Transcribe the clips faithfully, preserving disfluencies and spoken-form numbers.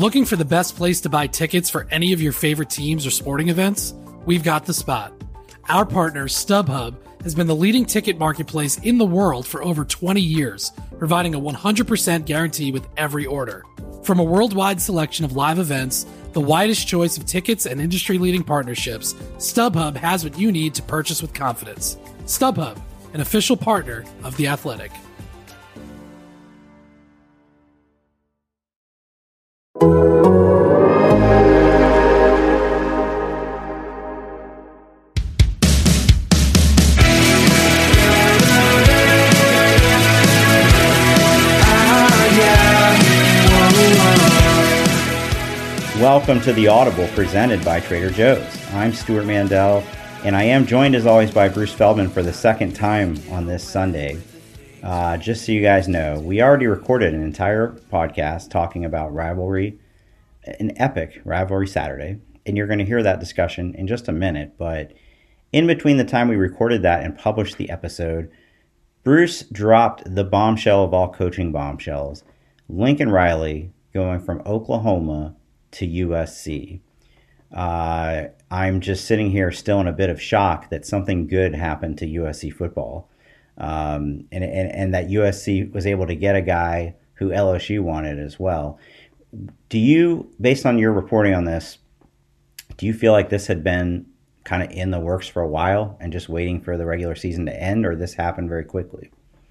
Looking for the best place to buy tickets for any of your favorite teams or sporting events? We've got the spot. Our partner, StubHub, has been the leading ticket marketplace in the world for over twenty years, providing a one hundred percent guarantee with every order. From a worldwide selection of live events, the widest choice of tickets and industry-leading partnerships, StubHub has what you need to purchase with confidence. StubHub, an official partner of The Athletic. Welcome to The Audible, presented by Trader Joe's. I'm Stuart Mandel, and I am joined as always by Bruce Feldman for the second time on this Sunday. Uh, just so you guys know, we already recorded an entire podcast talking about rivalry, an epic rivalry Saturday, and you're going to hear that discussion in just a minute. But in between the time we recorded that and published the episode, Bruce dropped the bombshell of all coaching bombshells, Lincoln Riley going from Oklahoma to U S C. Uh, I'm just sitting here still in a bit of shock that something good happened to U S C football. Um, and, and, and that U S C was able to get a guy who L S U wanted as well. Do you, based on your reporting on this, do you feel like this had been kind of in the works for a while and just waiting for the regular season to end, or this happened very quickly?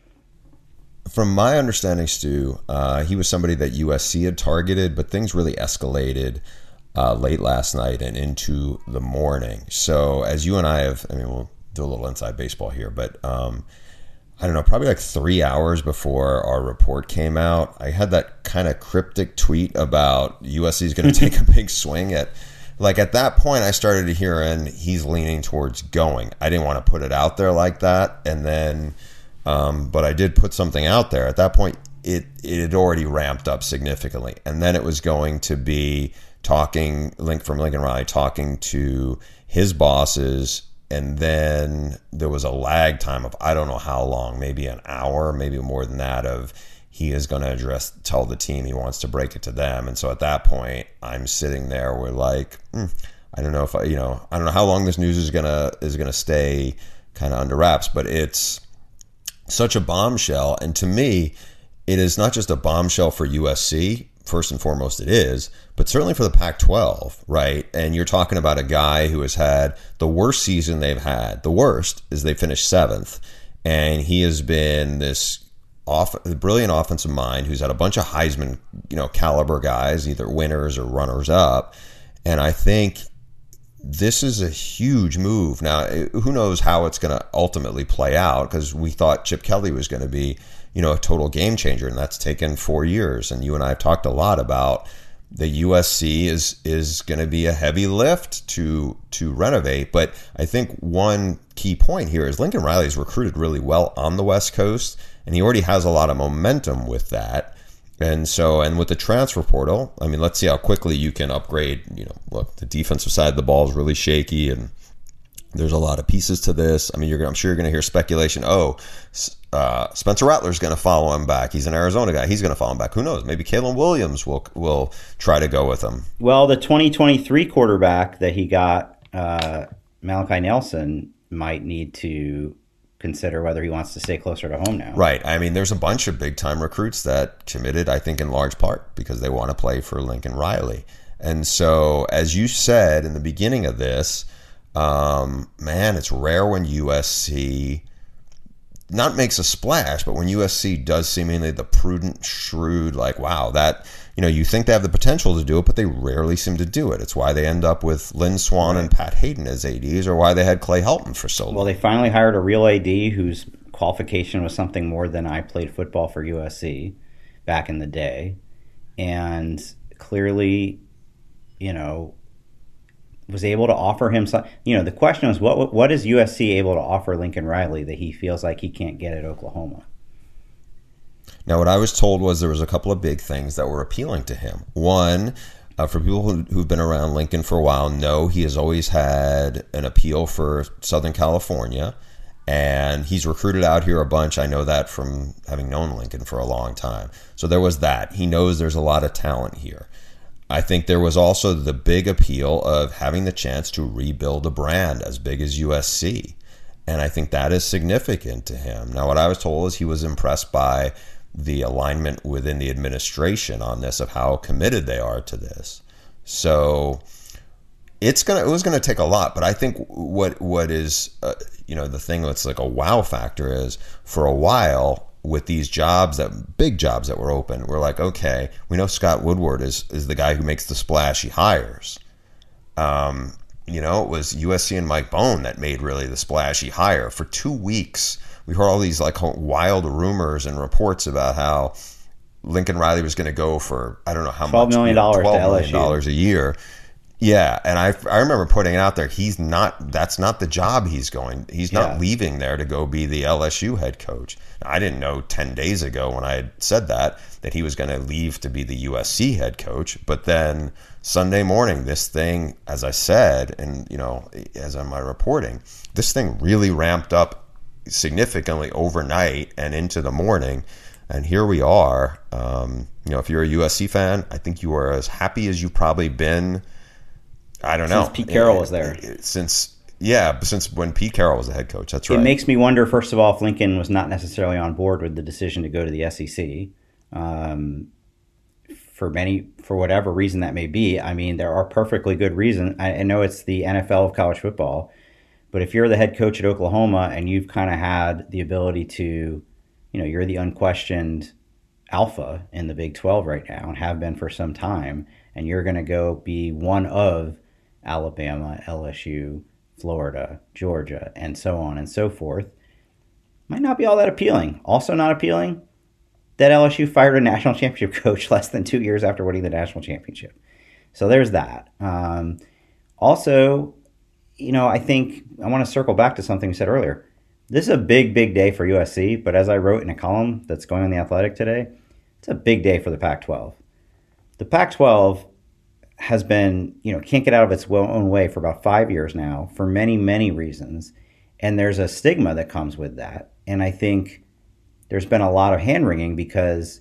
From my understanding, Stu, uh, he was somebody that U S C had targeted, but things really escalated uh, late last night and into the morning. So as you and I have, I mean, we'll do a little inside baseball here, but um, I don't know, probably like three hours before our report came out, I had that kind of cryptic tweet about U S C is going to take a big swing at, like at that point I started to hear, and he's leaning towards going. I didn't want to put it out there like that. And then Um, but I did put something out there. At that point, it, it had already ramped up significantly. And then it was going to be talking, Link from Lincoln Riley, talking to his bosses. And then there was a lag time of, I don't know how long, maybe an hour, maybe more than that, of he is going to address, tell the team he wants to break it to them. And so at that point, I'm sitting there, we're like, hmm, I don't know if I, you know, I don't know how long this news is going to, is going to stay kind of under wraps, but it's such a bombshell. And to me, it is not just a bombshell for U S C. First and foremost, it is, but certainly for the Pac twelve, right? And you're talking about a guy who has had the worst season they've had. The worst is they finished seventh, and he has been this off, brilliant offensive mind who's had a bunch of Heisman, you know, caliber guys, either winners or runners up. And I think this is a huge move. Now, who knows how it's going to ultimately play out, because we thought Chip Kelly was going to be, you know, a total game changer, and that's taken four years. And you and I have talked a lot about the U S C is is going to be a heavy lift to to renovate. But I think one key point here is Lincoln Riley's recruited really well on the West Coast, and he already has a lot of momentum with that. And so, and with the transfer portal, I mean, let's see how quickly you can upgrade. You know, look, the defensive side of the ball is really shaky, and there's a lot of pieces to this. I mean, you're, I'm sure you're going to hear speculation. Oh, uh, Spencer Rattler's going to follow him back. He's an Arizona guy. He's going to follow him back. Who knows? Maybe Kalen Williams will will try to go with him. Well, the twenty twenty-three quarterback that he got, uh, Malachi Nelson, might need to consider whether he wants to stay closer to home now. Right. I mean, there's a bunch of big-time recruits that committed, I think, in large part because they want to play for Lincoln Riley. And so, as you said in the beginning of this, um, man, it's rare when U S C not makes a splash, but when U S C does seemingly the prudent, shrewd, like, wow, that, you know, you think they have the potential to do it, but they rarely seem to do it. It's why they end up with Lynn Swann and Pat Hayden as A Ds, or why they had Clay Helton for so long. Well, they finally hired a real A D whose qualification was something more than I played football for U S C back in the day. And clearly, you know, was able to offer him some, you know, the question is, what what is U S C able to offer Lincoln Riley that he feels like he can't get at Oklahoma? Now, what I was told was there was a couple of big things that were appealing to him. One, uh, for people who, who've been around Lincoln for a while, know he has always had an appeal for Southern California, and he's recruited out here a bunch. I know that from having known Lincoln for a long time. So there was that. He knows there's a lot of talent here. I think there was also the big appeal of having the chance to rebuild a brand as big as U S C. And I think that is significant to him. Now, what I was told is he was impressed by the alignment within the administration on this, of how committed they are to this. So it's gonna it was gonna take a lot, but I think what what is uh, you know, the thing that's like a wow factor is, for a while with these jobs, that big jobs that were open, we're like, okay, we know Scott Woodward is is the guy who makes the splash. He hires. Um, you know, it was U S C and Mike Bohn that made really the splashy hire. For two weeks, we heard all these like wild rumors and reports about how Lincoln Riley was going to go for, I don't know how twelve much, million dollars twelve to L S U. million dollars a year. Yeah, and I I remember putting it out there. He's not. That's not the job he's going. He's not Yeah. leaving there to go be the L S U head coach. I didn't know ten days ago when I had said that that he was going to leave to be the U S C head coach. But then Sunday morning, this thing, as I said, and you know, as on my reporting, this thing really ramped up significantly overnight and into the morning. And here we are. Um, you know, if you're a U S C fan, I think you are as happy as you've probably been. I don't know. Since Pete Carroll was there. Since, yeah, since when Pete Carroll was the head coach. That's right. It makes me wonder, first of all, if Lincoln was not necessarily on board with the decision to go to the S E C. Um, for many, for whatever reason that may be. I mean, there are perfectly good reasons. I, I know it's the N F L of college football, but if you're the head coach at Oklahoma and you've kind of had the ability to, you know, you're the unquestioned alpha in the Big twelve right now and have been for some time, and you're going to go be one of Alabama, L S U, Florida, Georgia, and so on and so forth, might not be all that appealing. Also not appealing that L S U fired a national championship coach less than two years after winning the national championship. So there's that. Um, also, you know, I think I want to circle back to something we said earlier. This is a big, big day for U S C, but as I wrote in a column that's going on The Athletic today, it's a big day for the Pac twelve. The Pac twelve has been, you know, can't get out of its own way for about five years now for many, many reasons. And there's a stigma that comes with that. And I think there's been a lot of hand-wringing because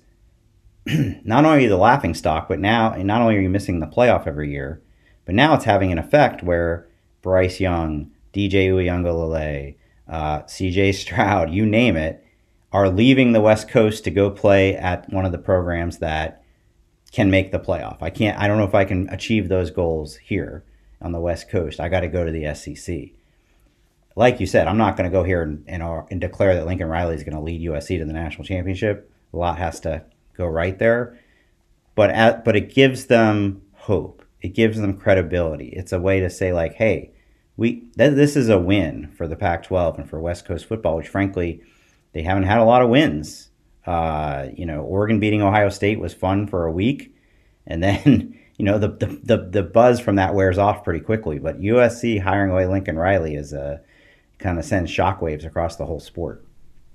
not only are you the laughing stock, but now, and not only are you missing the playoff every year, but now it's having an effect where Bryce Young, D J Uiagalelei, uh, C J Stroud, you name it, are leaving the West Coast to go play at one of the programs that can make the playoff. I can't, I don't know if I can achieve those goals here on the West Coast. I got to go to the S E C. Like you said, I'm not going to go here and, and, and declare that Lincoln Riley is going to lead U S C to the national championship. A lot has to go right there. But at, but it gives them hope. It gives them credibility. It's a way to say like, hey, we th- this is a win for the Pac twelve and for West Coast football, which frankly, they haven't had a lot of wins. Uh, you know, Oregon beating Ohio State was fun for a week, and then you know the, the the the buzz from that wears off pretty quickly. But U S C hiring away Lincoln Riley is a kind of sends shockwaves across the whole sport.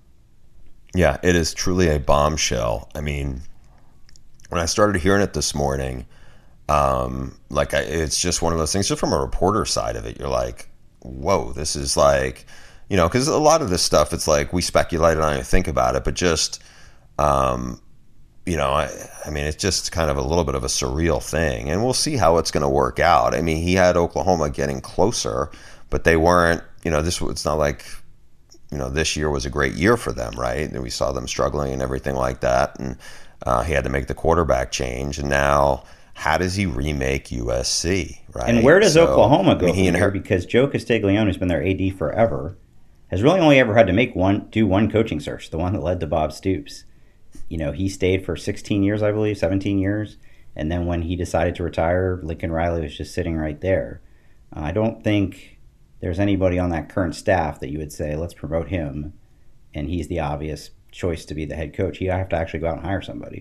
Yeah, it is truly a bombshell. I mean, when I started hearing it this morning, um, like I, it's just one of those things. Just from a reporter side of it, you're like, whoa, this is like, you know, because a lot of this stuff, it's like we speculate and I think about it, but just. Um, you know, I, I mean, it's just kind of a little bit of a surreal thing, and we'll see how it's going to work out. I mean, he had Oklahoma getting closer, but they weren't, you know, this it's not like, you know, this year was a great year for them, right? And we saw them struggling and everything like that, and uh, he had to make the quarterback change, and now how does he remake U S C, right? And where does so, Oklahoma go I mean, he from here? inher- Because Joe Castiglione, who's been their A D forever, has really only ever had to make one, do one coaching search, the one that led to Bob Stoops. You know, he stayed for sixteen years, I believe, seventeen years. And then when he decided to retire, Lincoln Riley was just sitting right there. Uh, I don't think there's anybody on that current staff that you would say, let's promote him, and he's the obvious choice to be the head coach. You have to actually go out and hire somebody.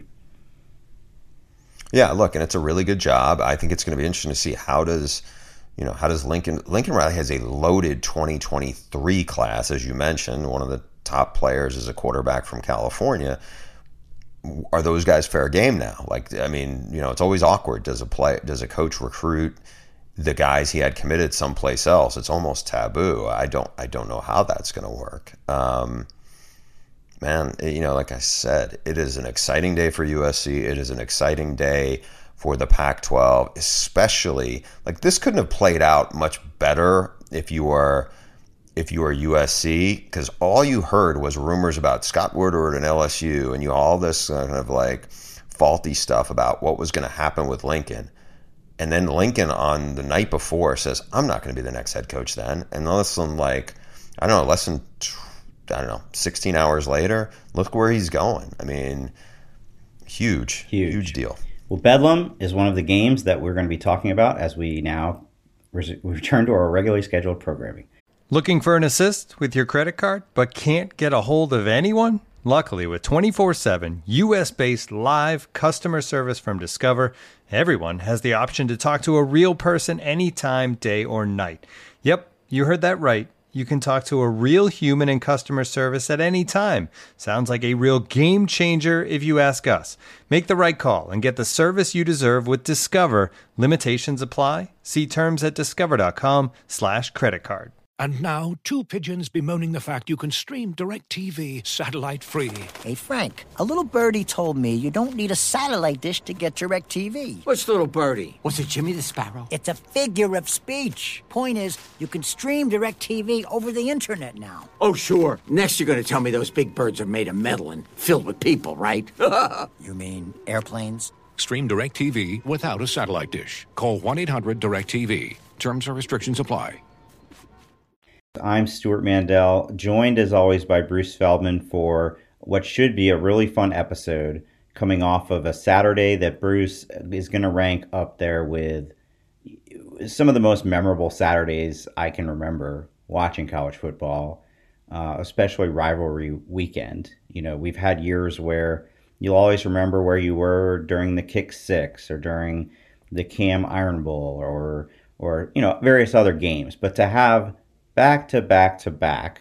Yeah, look, and it's a really good job. I think it's going to be interesting to see how does, you know, how does Lincoln, Lincoln Riley has a loaded twenty twenty-three class, as you mentioned, one of the top players is a quarterback from California. Are those guys fair game now? Like, I mean, you know, it's always awkward. Does a play, does a coach recruit the guys he had committed someplace else? It's almost taboo. I don't, I don't know how that's going to work. Um, man, you know, like I said, it is an exciting day for U S C. It is an exciting day for the Pac twelve, especially like this couldn't have played out much better if you were if you were U S C, because all you heard was rumors about Scott Woodward and L S U, and you all this kind of like faulty stuff about what was going to happen with Lincoln. And then Lincoln on the night before says, I'm not going to be the next head coach then. And less than like, I don't know, less than, I don't know, sixteen hours later, look where he's going. I mean, huge, huge, huge deal. Well, Bedlam is one of the games that we're going to be talking about as we now res- return to our regularly scheduled programming. Looking for an assist with your credit card, but can't get a hold of anyone? Luckily, with twenty-four seven U S-based live customer service from Discover, everyone has the option to talk to a real person anytime, day or night. Yep, you heard that right. You can talk to a real human in customer service at any time. Sounds like a real game changer if you ask us. Make the right call and get the service you deserve with Discover. Limitations apply. See terms at discover.com slash credit card. And now, two pigeons bemoaning the fact you can stream DirecTV satellite-free. Hey, Frank, a little birdie told me you don't need a satellite dish to get DirecTV. What's little birdie? Was it Jimmy the Sparrow? It's a figure of speech. Point is, you can stream DirecTV over the internet now. Oh, sure. Next you're going to tell me those big birds are made of metal and filled with people, right? You mean airplanes? Stream DirecTV without a satellite dish. Call one eight hundred direct T V. Terms and restrictions apply. I'm Stuart Mandel, joined as always by Bruce Feldman for what should be a really fun episode coming off of a Saturday that Bruce is going to rank up there with some of the most memorable Saturdays I can remember watching college football, uh, especially rivalry weekend. You know, we've had years where you'll always remember where you were during the Kick Six or during the Cam Iron Bowl or, or you know, various other games. But to have back to back to back,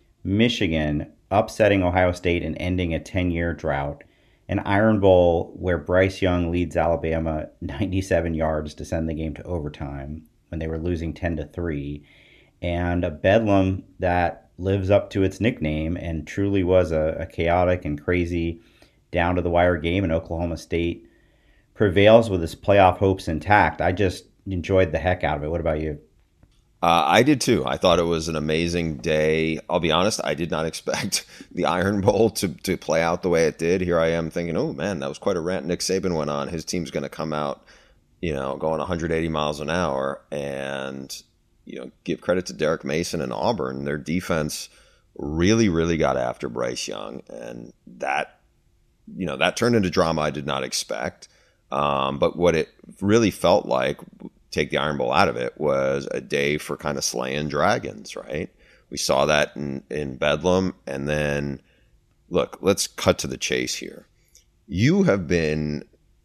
Michigan upsetting Ohio State and ending a ten-year drought, an Iron Bowl where Bryce Young leads Alabama ninety-seven yards to send the game to overtime when they were losing ten to three, and a Bedlam that lives up to its nickname and truly was a, a chaotic and crazy down-to-the-wire game, and Oklahoma State prevails with its playoff hopes intact. I just enjoyed the heck out of it. What about you? Uh, I did too. I thought it was an amazing day. I'll be honest, I did not expect the Iron Bowl to, to play out the way it did. Here I am thinking, oh man, that was quite a rant Nick Saban went on. His team's going to come out, you know, going one hundred eighty miles an hour. And, you know, give credit to Derek Mason and Auburn. Their defense really, really got after Bryce Young. And that, you know, that turned into drama I did not expect. Um, but what it really felt like, take the Iron Bowl out of it, was a day for kind of slaying dragons, right? We saw that in, in Bedlam. And then, look, let's cut to the chase here. You have been,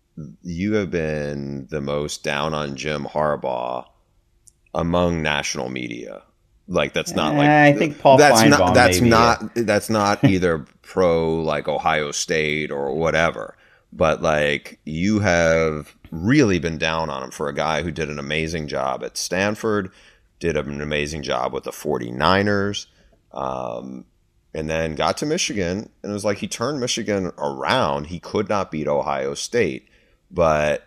you have been the most down on Jim Harbaugh among national media. Like, that's not like, I think Paul that's Feinbaum not, that's maybe, not, yeah. that's not either pro like Ohio State or whatever. But like, you have really been down on him for a guy who did an amazing job at Stanford, did an amazing job with the forty-niners, um, and then got to Michigan. And it was like he turned Michigan around. He could not beat Ohio State. But,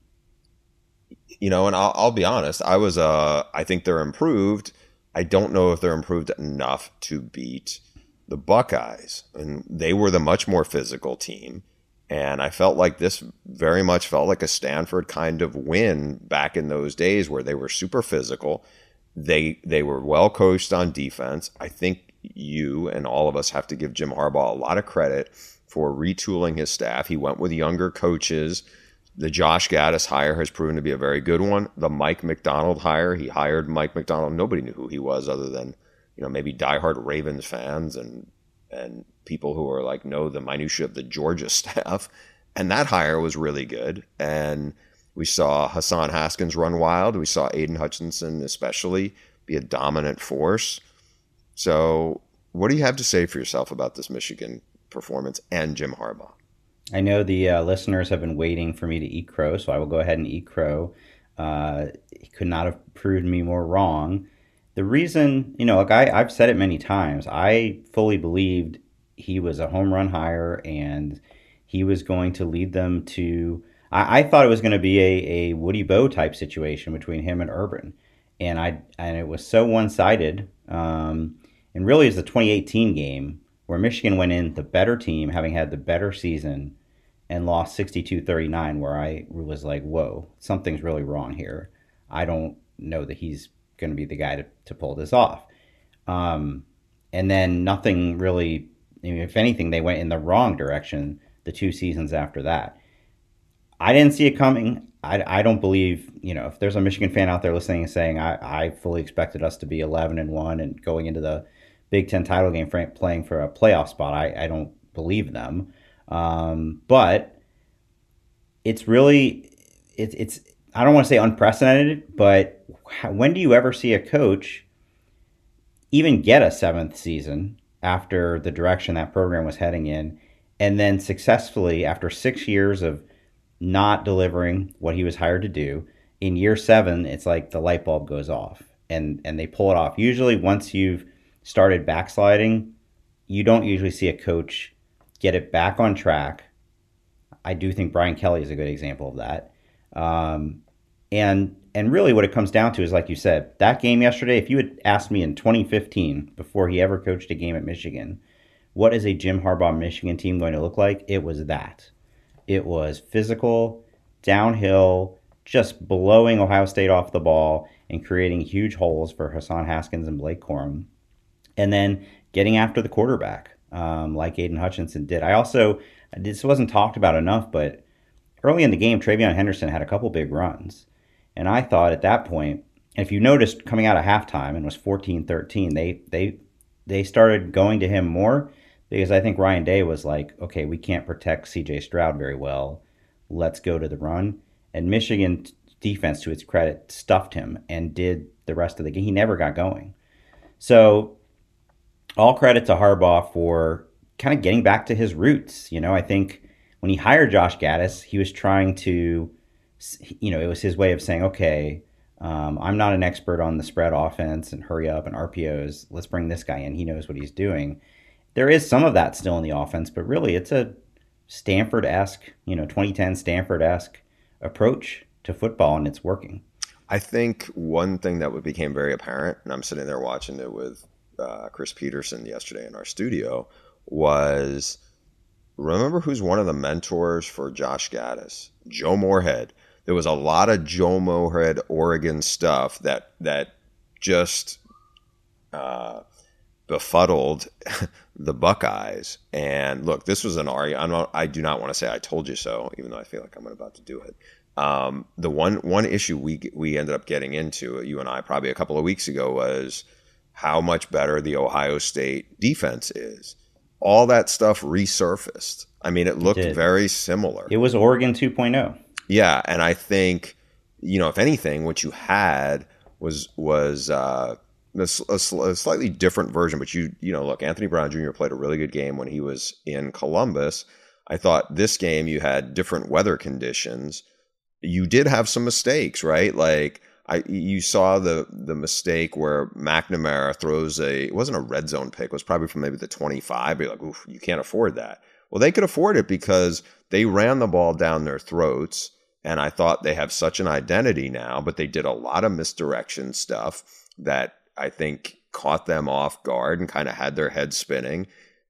you know, and I'll, I'll be honest, I was, uh, I think they're improved. I don't know if they're improved enough to beat the Buckeyes. And they were the much more physical team. And I felt like this very much felt like a Stanford kind of win back in those days where they were super physical. They they were well coached on defense. I think you and all of us have to give Jim Harbaugh a lot of credit for retooling his staff. He went with younger coaches. The Josh Gaddis hire has proven to be a very good one. The Mike Macdonald hire, he hired Mike Macdonald. Nobody knew who he was other than, you know, maybe diehard Ravens fans and and people who are like know the minutia of the Georgia staff. And that hire was really good. And we saw Hassan Haskins run wild. We saw Aiden Hutchinson especially be a dominant force. So what do you have to say for yourself about this Michigan performance and Jim Harbaugh? I know the uh, listeners have been waiting for me to eat crow, so I will go ahead and eat crow. Uh, he could not have proved me more wrong. The reason, you know, like I, I've said it many times, I fully believed he was a home run hire and he was going to lead them to I, I thought it was going to be a, a Woody Bowe type situation between him and Urban, and I and it was so one sided. Um, and really, it's the twenty eighteen game where Michigan went in the better team, having had the better season, and lost sixty-two thirty-nine, where I was like, whoa, something's really wrong here. I don't know that he's going to be the guy to, to pull this off. Um, and then nothing really, I mean, if anything, they went in the wrong direction the two seasons after that. I didn't see it coming. I, I don't believe, you know, if there's a Michigan fan out there listening and saying, I, I fully expected us to be eleven and one and going into the Big Ten title game for, playing for a playoff spot, I, I don't believe them. Um, but it's really, it, it's, I don't want to say unprecedented, but when do you ever see a coach even get a seventh season after the direction that program was heading in, and then successfully, after six years of not delivering what he was hired to do, in year seven, it's like the light bulb goes off and, and they pull it off. Usually once you've started backsliding, you don't usually see a coach get it back on track. I do think Brian Kelly is a good example of that. Um, and and really what it comes down to is, like you said, that game yesterday, if you had asked me in twenty fifteen, before he ever coached a game at Michigan, what is a Jim Harbaugh Michigan team going to look like? It was that. It was physical, downhill, just blowing Ohio State off the ball and creating huge holes for Hassan Haskins and Blake Corum. And then getting after the quarterback, um, like Aiden Hutchinson did. I also, this wasn't talked about enough, but early in the game, TreVeyon Henderson had a couple big runs. And I thought at that point, if you noticed coming out of halftime and it was fourteen thirteen, they they they started going to him more, because I think Ryan Day was like, okay, we can't protect C J Stroud very well. Let's go to the run. And Michigan defense, to its credit, stuffed him and did the rest of the game. He never got going. So all credit to Harbaugh for kind of getting back to his roots. You know, I think when he hired Josh Gaddis, he was trying to, you know, it was his way of saying, okay, um, I'm not an expert on the spread offense and hurry up and R P Os. Let's bring this guy in. He knows what he's doing. There is some of that still in the offense, but really it's a Stanford-esque, you know, twenty ten Stanford-esque approach to football, and it's working. I think one thing that became very apparent, and I'm sitting there watching it with uh, Chris Peterson yesterday in our studio, was, remember who's one of the mentors for Josh Gaddis? Joe Moorhead. There was a lot of Joe Moorhead Oregon stuff that that just uh, befuddled the Buckeyes. And look, this was an argument. I'm not, I do not want to say I told you so, even though I feel like I'm about to do it. Um, the one one issue we we ended up getting into, you and I, probably a couple of weeks ago, was how much better the Ohio State defense is. All that stuff resurfaced. I mean, it looked it very similar. It was Oregon two point oh. Yeah, and I think, you know, if anything, what you had was was uh, a, a, a slightly different version. But you you know, look, Anthony Brown Junior played a really good game when he was in Columbus. I thought this game you had different weather conditions. You did have some mistakes, right? Like I, you saw the the mistake where McNamara throws a, it wasn't a red zone pick, it was probably from maybe the twenty-five. But you're like, oof, you can't afford that. Well, they could afford it because they ran the ball down their throats. And I thought they have such an identity now, but they did a lot of misdirection stuff that I think caught them off guard and kind of had their head spinning.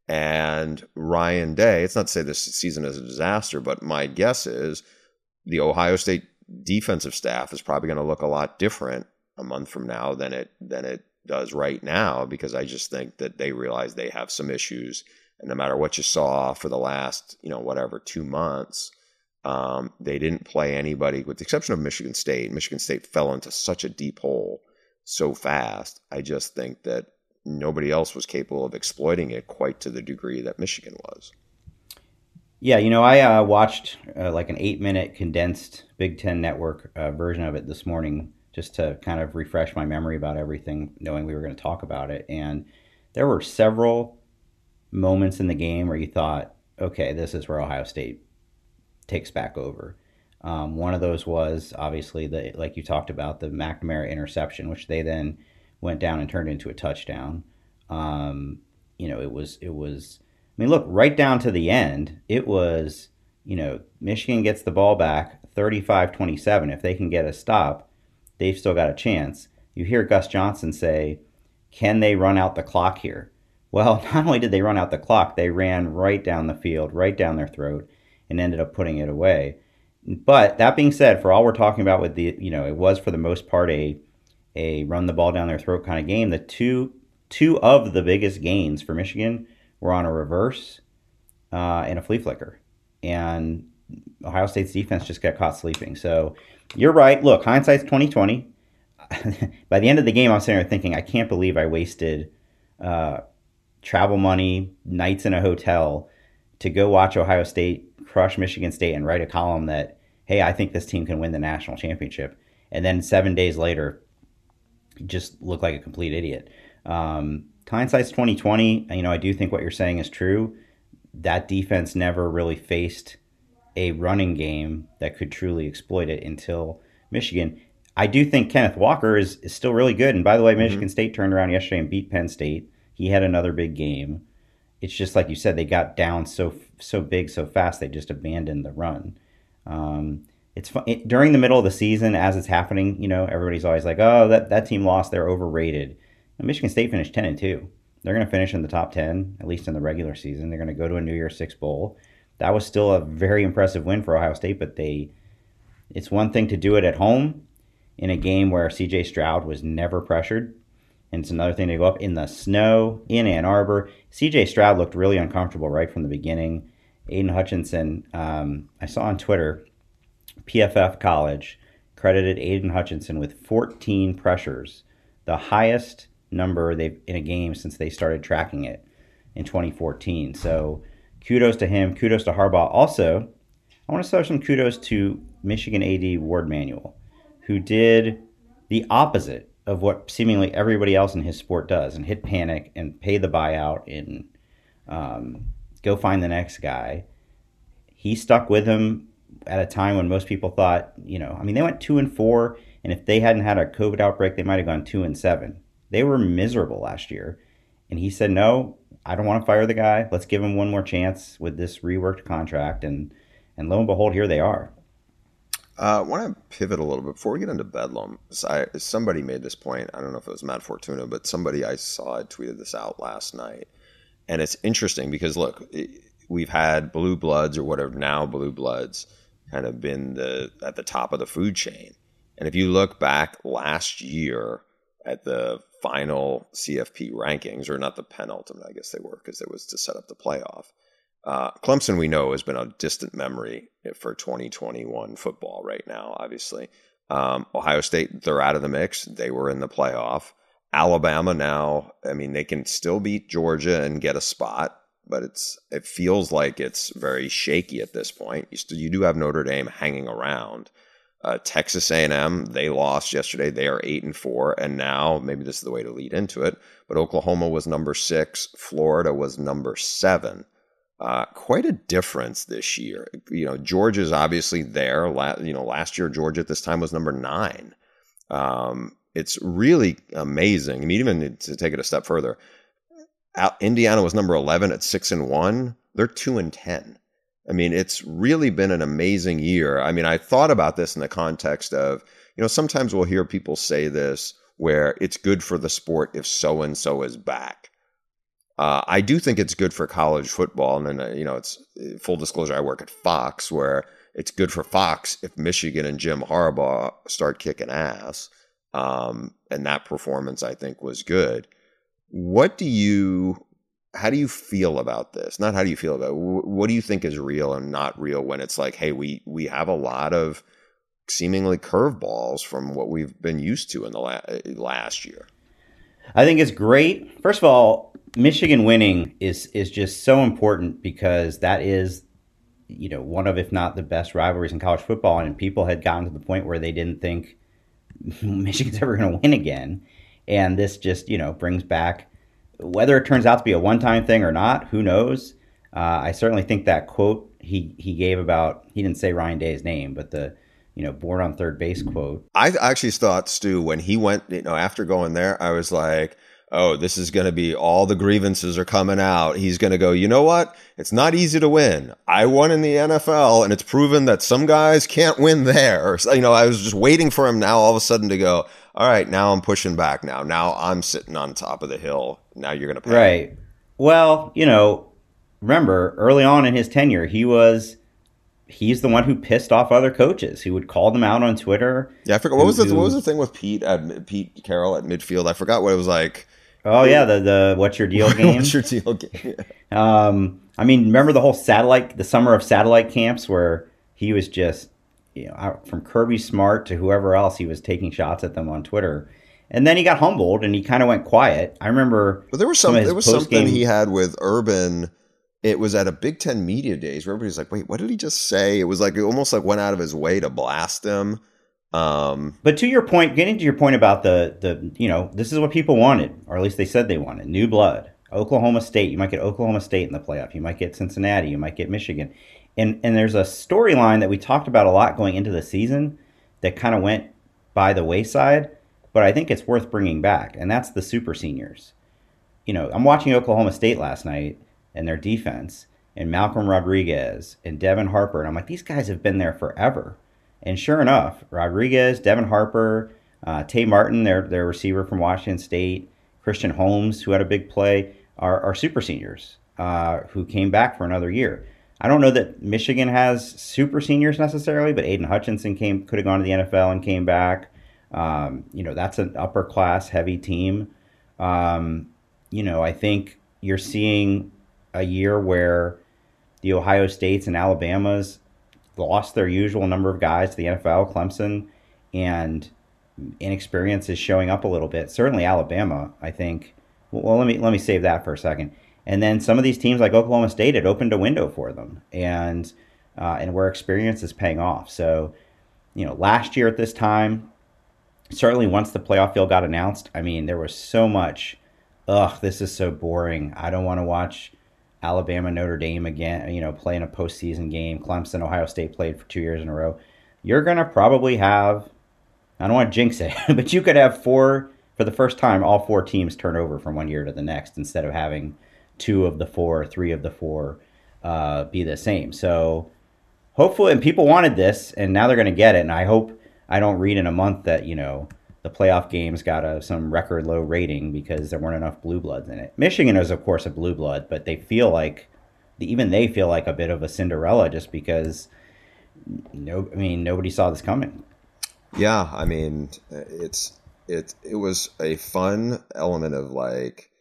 And Ryan Day, it's not to say this season is a disaster, but my guess is the Ohio State defensive staff is probably going to look a lot different a month from now than it than it does right now, because I just think that they realize they have some issues. And no matter what you saw for the last, you know, whatever, two months, Um, they didn't play anybody, with the exception of Michigan State. Michigan State fell into such a deep hole so fast. I just think that nobody else was capable of exploiting it quite to the degree that Michigan was. Yeah, you know, I uh, watched uh, like an eight-minute condensed Big Ten Network uh, version of it this morning just to kind of refresh my memory about everything, knowing we were going to talk about it. And there were several moments in the game where you thought, okay, this is where Ohio State takes back over. Um, one of those was obviously the, like you talked about, the McNamara interception, which they then went down and turned into a touchdown. Um, you know, it was, it was, I mean, look, right down to the end, it was, you know, Michigan gets the ball back thirty-five twenty-seven. If they can get a stop, they've still got a chance. You hear Gus Johnson say, can they run out the clock here? Well, not only did they run out the clock, they ran right down the field, right down their throat, and ended up putting it away. But that being said, for all we're talking about with the, you know, it was for the most part a a run the ball down their throat kind of game. The two two of the biggest gains for Michigan were on a reverse uh, and a flea flicker. And Ohio State's defense just got caught sleeping. So you're right. Look, hindsight's twenty twenty. By the end of the game, I was sitting there thinking, I can't believe I wasted uh, travel money, nights in a hotel to go watch Ohio State crush Michigan State and write a column that, hey, I think this team can win the national championship. And then seven days later, just look like a complete idiot. Um, hindsight's twenty twenty. You know, I do think what you're saying is true. That defense never really faced a running game that could truly exploit it until Michigan. I do think Kenneth Walker is, is still really good. And by the way, Michigan mm-hmm. State turned around yesterday and beat Penn State. He had another big game. It's just like you said, they got down so so big so fast they just abandoned the run. Um, it's fun. It, during the middle of the season, as it's happening, you know, everybody's always like, "Oh, that, that team lost. They're overrated." And Michigan State finished ten and two. They're going to finish in the top ten, at least in the regular season. They're going to go to a New Year's Six bowl. That was still a very impressive win for Ohio State, but they, it's one thing to do it at home in a game where C J Stroud was never pressured. And it's another thing to go up in the snow in Ann Arbor. C J Stroud looked really uncomfortable right from the beginning. Aiden Hutchinson, um, I saw on Twitter, P F F College credited Aiden Hutchinson with fourteen pressures, the highest number they've in a game since they started tracking it in twenty fourteen. So kudos to him. Kudos to Harbaugh. Also, I want to throw some kudos to Michigan A D Ward Manuel, who did the opposite of what seemingly everybody else in his sport does, and hit panic and pay the buyout and um, go find the next guy. He stuck with him at a time when most people thought, you know, I mean, they went two and four, and if they hadn't had a COVID outbreak, they might have gone two and seven. They were miserable last year, and he said, no, I don't want to fire the guy. Let's give him one more chance with this reworked contract, and and lo and behold, here they are. Uh, I want to pivot a little bit before we get into Bedlam. I, somebody made this point. I don't know if it was Matt Fortuna, but somebody I saw had tweeted this out last night. And it's interesting because, look, we've had blue bloods or whatever, now blue bloods, kind of been the at the top of the food chain. And if you look back last year at the final C F P rankings, or not the penultimate, I guess they were, because it was to set up the playoff. Uh, Clemson, we know, has been a distant memory for twenty twenty-one football right now, obviously. Um, Ohio State, they're out of the mix. They were in the playoff. Alabama now, I mean, they can still beat Georgia and get a spot, but it's it feels like it's very shaky at this point. You, still, you do have Notre Dame hanging around. Uh, Texas A and M, they lost yesterday. They are eight and four, and now maybe this is the way to lead into it. But Oklahoma was number six. Florida was number seven. Uh, quite a difference this year. You know, Georgia's obviously there. La- you know, last year Georgia at this time was number nine. Um, it's really amazing. I mean, even to take it a step further, Indiana was number eleven at six and one. They're two and ten. I mean, it's really been an amazing year. I mean, I thought about this in the context of, you know, sometimes we'll hear people say this where it's good for the sport if so and so is back. Uh, I do think it's good for college football. And then, uh, you know, it's full disclosure, I work at Fox, where it's good for Fox if Michigan and Jim Harbaugh start kicking ass. Um, and that performance, I think, was good. What do you, how do you feel about this? Not how do you feel about it. What do you think is real and not real when it's like, hey, we, we have a lot of seemingly curveballs from what we've been used to in the la- last year? I think it's great. First of all, Michigan winning is is just so important because that is, you know, one of, if not the best rivalries in college football. And people had gotten to the point where they didn't think Michigan's ever going to win again. And this just, you know, brings back, whether it turns out to be a one-time thing or not, who knows? Uh, I certainly think that quote he, he gave about, he didn't say Ryan Day's name, but the, you know, born on third base quote. I actually thought, Stu, when he went, you know, after going there, I was like, oh, this is going to be all the grievances are coming out. He's going to go, you know what? It's not easy to win. I won in the N F L, and it's proven that some guys can't win there. So, you know, I was just waiting for him now all of a sudden to go, all right, now I'm pushing back now. Now I'm sitting on top of the hill. Now you're going to pay. Right. Well, you know, remember, early on in his tenure, he was... he's the one who pissed off other coaches. He would call them out on Twitter. Yeah, I forgot. What was the what was the thing with Pete at Pete Carroll at midfield? I forgot what it was like. Oh yeah, the the what's your deal game? What's your deal game? um, I mean, remember the whole satellite, the summer of satellite camps where he was just, you know, out from Kirby Smart to whoever else, he was taking shots at them on Twitter. And then he got humbled and he kind of went quiet. I remember. But there was some. some there was something he had with Urban. It was at a Big Ten Media Days where everybody's like, wait, what did he just say? It was like, it almost like went out of his way to blast him. Um, but to your point, getting to your point about the, the, you know, this is what people wanted, or at least they said they wanted, new blood. Oklahoma State, you might get Oklahoma State in the playoff. You might get Cincinnati. You might get Michigan. And, and there's a storyline that we talked about a lot going into the season that kind of went by the wayside, but I think it's worth bringing back. And that's the super seniors. You know, I'm watching Oklahoma State last night, and their defense, and Malcolm Rodriguez, and Devin Harper. And I'm like, these guys have been there forever. And sure enough, Rodriguez, Devin Harper, uh, Tay Martin, their, their receiver from Washington State, Christian Holmes, who had a big play, are, are super seniors uh, who came back for another year. I don't know that Michigan has super seniors necessarily, but Aiden Hutchinson came could have gone to the N F L and came back. Um, you know, that's an upper class heavy team. Um, you know, I think you're seeing a year where the Ohio States and Alabamas lost their usual number of guys to the N F L, Clemson, and inexperience is showing up a little bit. Certainly Alabama, I think. Well, let me let me save that for a second. And then some of these teams like Oklahoma State, it opened a window for them, and uh, and where experience is paying off. So, you know, last year at this time, certainly once the playoff field got announced, I mean, there was so much, ugh, this is so boring. I don't want to watch Alabama, Notre Dame again, you know, playing a postseason game. Clemson, Ohio State played for two years in a row. You're going to probably have, I don't want to jinx it, but you could have four, for the first time, all four teams turn over from one year to the next instead of having two of the four, three of the four uh, be the same. So hopefully, and people wanted this, and now they're going to get it. And I hope I don't read in a month that, you know, the playoff games got a, some record low rating because there weren't enough blue bloods in it. Michigan is, of course, a blue blood, but they feel like, even they feel like a bit of a Cinderella just because, no, I mean, nobody saw this coming. Yeah, I mean, it's it it was a fun element of like,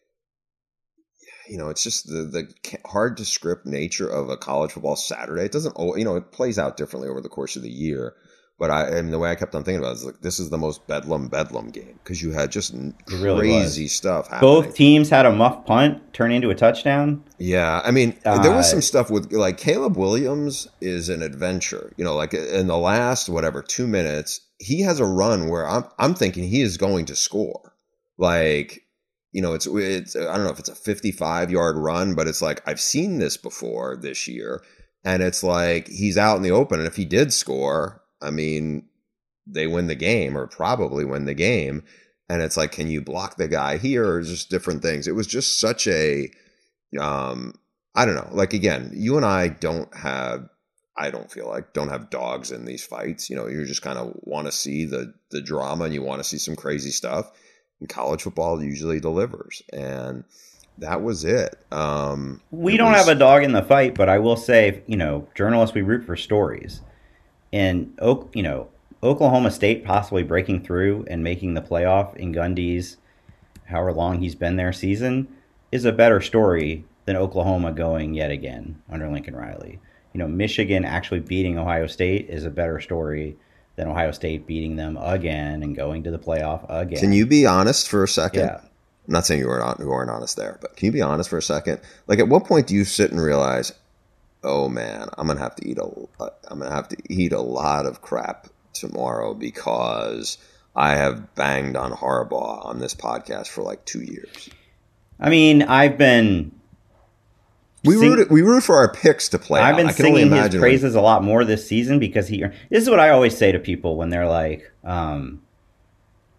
you know, it's just the the hard to script nature of a college football Saturday. It doesn't, you know, it plays out differently over the course of the year. But I, and the way I kept on thinking about it is like, this is the most bedlam bedlam game because you had just really crazy was. stuff happening. Both teams had a muff punt turn into a touchdown. Yeah, I mean, uh, there was some stuff with like Caleb Williams is an adventure. You know, like in the last whatever two minutes, he has a run where I'm I'm thinking he is going to score. Like, you know, it's it's I don't know if it's a fifty-five yard run, but it's like I've seen this before this year, and it's like he's out in the open, and if he did score, I mean, they win the game or probably win the game. And it's like, can you block the guy here or just different things? It was just such a, um, I don't know. Like, again, you and I don't have, I don't feel like, don't have dogs in these fights. You know, you just kind of want to see the the drama and you want to see some crazy stuff. And college football usually delivers. And that was it. Um, we it don't was, have a dog in the fight, but I will say, you know, journalists, we root for stories. And, you know, Oklahoma State possibly breaking through and making the playoff in Gundy's, however long he's been there, season, is a better story than Oklahoma going yet again under Lincoln Riley. You know, Michigan actually beating Ohio State is a better story than Ohio State beating them again and going to the playoff again. Can you be honest for a second? Yeah. I'm not saying you weren't, you weren't honest there, but can you be honest for a second? Like, at what point do you sit and realize, oh man, I'm gonna have to eat a, I'm gonna have to eat a lot of crap tomorrow because I have banged on Harbaugh on this podcast for like two years. I mean, I've been we sing- root we root for our picks to play. I've out. been I can only singing his imagine praises when- a lot more this season because he. This is what I always say to people when they're like, um,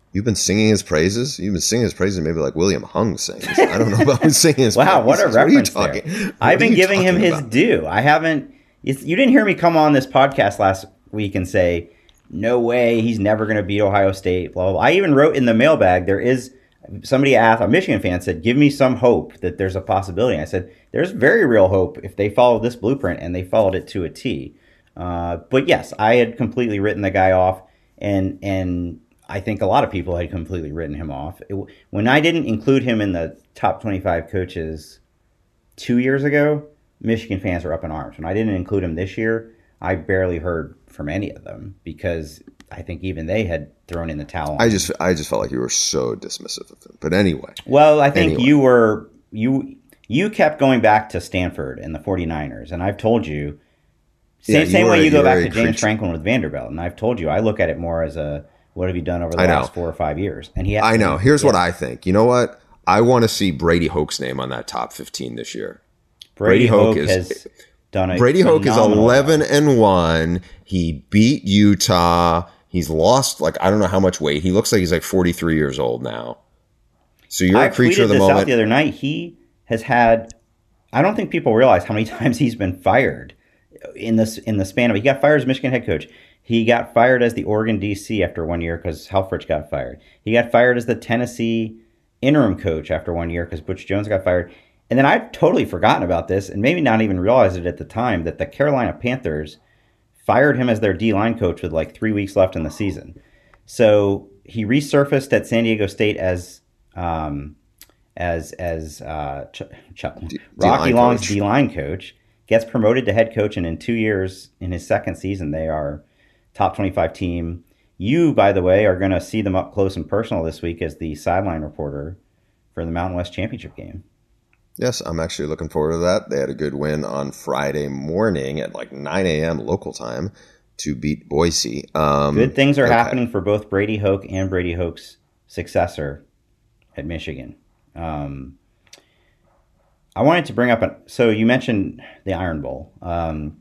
You've been singing his praises? You've been singing his praises maybe like William Hung sings. I don't know about singing his wow, praises. What a reference what there. What I've been giving him his about? due. I haven't – you didn't hear me come on this podcast last week and say, no way, he's never going to beat Ohio State, blah, blah, blah. I even wrote in the mailbag, there is – somebody asked, a Michigan fan said, give me some hope that there's a possibility. I said, there's very real hope if they follow this blueprint, and they followed it to a T. Uh, but yes, I had completely written the guy off, and and – I think a lot of people had completely written him off. It, when I didn't include him in the top twenty-five coaches two years ago, Michigan fans were up in arms. When I didn't include him this year, I barely heard from any of them because I think even they had thrown in the towel. I just, I just felt like you were so dismissive of him. But anyway. Well, I think anyway. you were you you kept going back to Stanford and the 49ers, and I've told you same, yeah, same were, way you go back to James creature. Franklin with Vanderbilt, and I've told you I look at it more as a what have you done over the last four or five years? And he, I know. Here's yeah. what I think. You know what? I want to see Brady Hoke's name on that top fifteen this year. Brady, Brady Hoke, Hoke is, has done a Brady Hoke is eleven job. and one. He beat Utah. He's lost like I don't know how much weight. He looks like he's like forty-three years old now. So you're I a creature tweeted of the this moment. Out the other night, he has had. I don't think people realize how many times he's been fired in this in the span of. He got fired as Michigan head coach. He got fired as the Oregon D C after one year because Helfrich got fired. He got fired as the Tennessee interim coach after one year because Butch Jones got fired. And then I'd totally forgotten about this and maybe not even realized it at the time that the Carolina Panthers fired him as their D-line coach with like three weeks left in the season. So he resurfaced at San Diego State as um, as as uh, Ch- Ch- D- Rocky Long's coach. D-line coach, gets promoted to head coach, and in two years, in his second season, they are top twenty-five team. You, by the way, are going to see them up close and personal this week as the sideline reporter for the Mountain West Championship game. Yes, I'm actually looking forward to that. They had a good win on Friday morning at like nine a.m. local time to beat Boise. Um, good things are okay. happening for both Brady Hoke and Brady Hoke's successor at Michigan. Um, I wanted to bring up, a, so you mentioned the Iron Bowl. Um,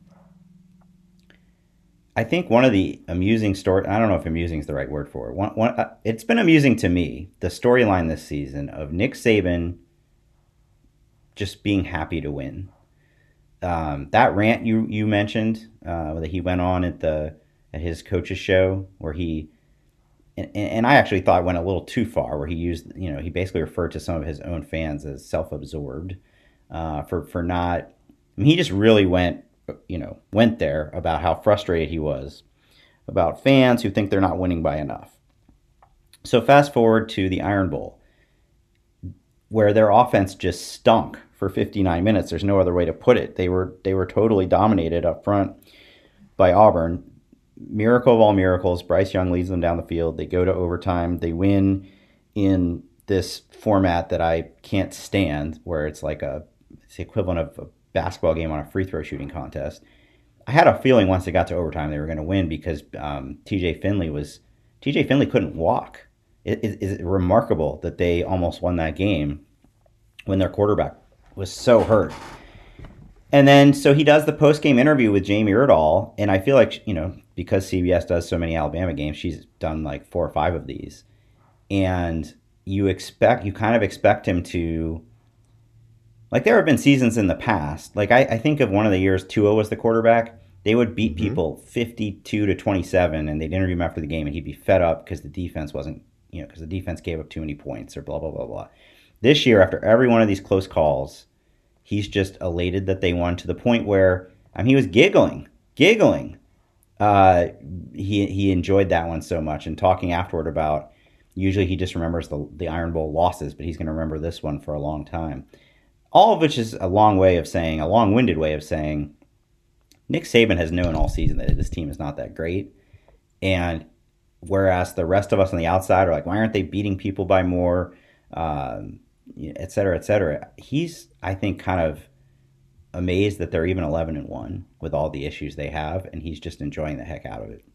I think one of the amusing story, I don't know if amusing is the right word for it. One, one, uh, it's been amusing to me, the storyline this season of Nick Saban just being happy to win. Um, that rant you you mentioned uh, that he went on at the at his coach's show, where he and, and I actually thought went a little too far, where he used you know he basically referred to some of his own fans as self-absorbed uh, for for not. I mean, he just really went you know went there about how frustrated he was about fans who think they're not winning by enough. So fast forward to the Iron Bowl, where their offense just stunk for fifty-nine minutes. There's no other way to put it. They were they were totally dominated up front by Auburn. Miracle of all miracles, Bryce Young leads them down the field. They go to overtime. They win in this format that I can't stand, where it's like a it's the equivalent of a basketball game on a free throw shooting contest. I had a feeling once they got to overtime they were going to win because um, T J Finley was T J Finley couldn't walk. It is remarkable that they almost won that game when their quarterback was so hurt. And then, so he does the post-game interview with Jamie Erdahl, and I feel like, you know, because C B S does so many Alabama games, she's done like four or five of these. And you expect, you kind of expect him to, like there have been seasons in the past, like I, I think of one of the years Tua was the quarterback, they would beat mm-hmm. people fifty-two to twenty-seven, and they'd interview him after the game, and he'd be fed up because the defense wasn't, you know, because the defense gave up too many points or blah, blah, blah, blah. This year, after every one of these close calls, he's just elated that they won to the point where I mean, he was giggling, giggling. Uh, he he enjoyed that one so much, and talking afterward about usually he just remembers the the Iron Bowl losses, but he's going to remember this one for a long time. All of which is a long way of saying, a long-winded way of saying, Nick Saban has known all season that this team is not that great, and whereas the rest of us on the outside are like, why aren't they beating people by more? Um, et cetera, et cetera. He's, I think, kind of amazed that they're even eleven and one with all the issues they have, and he's just enjoying the heck out of it.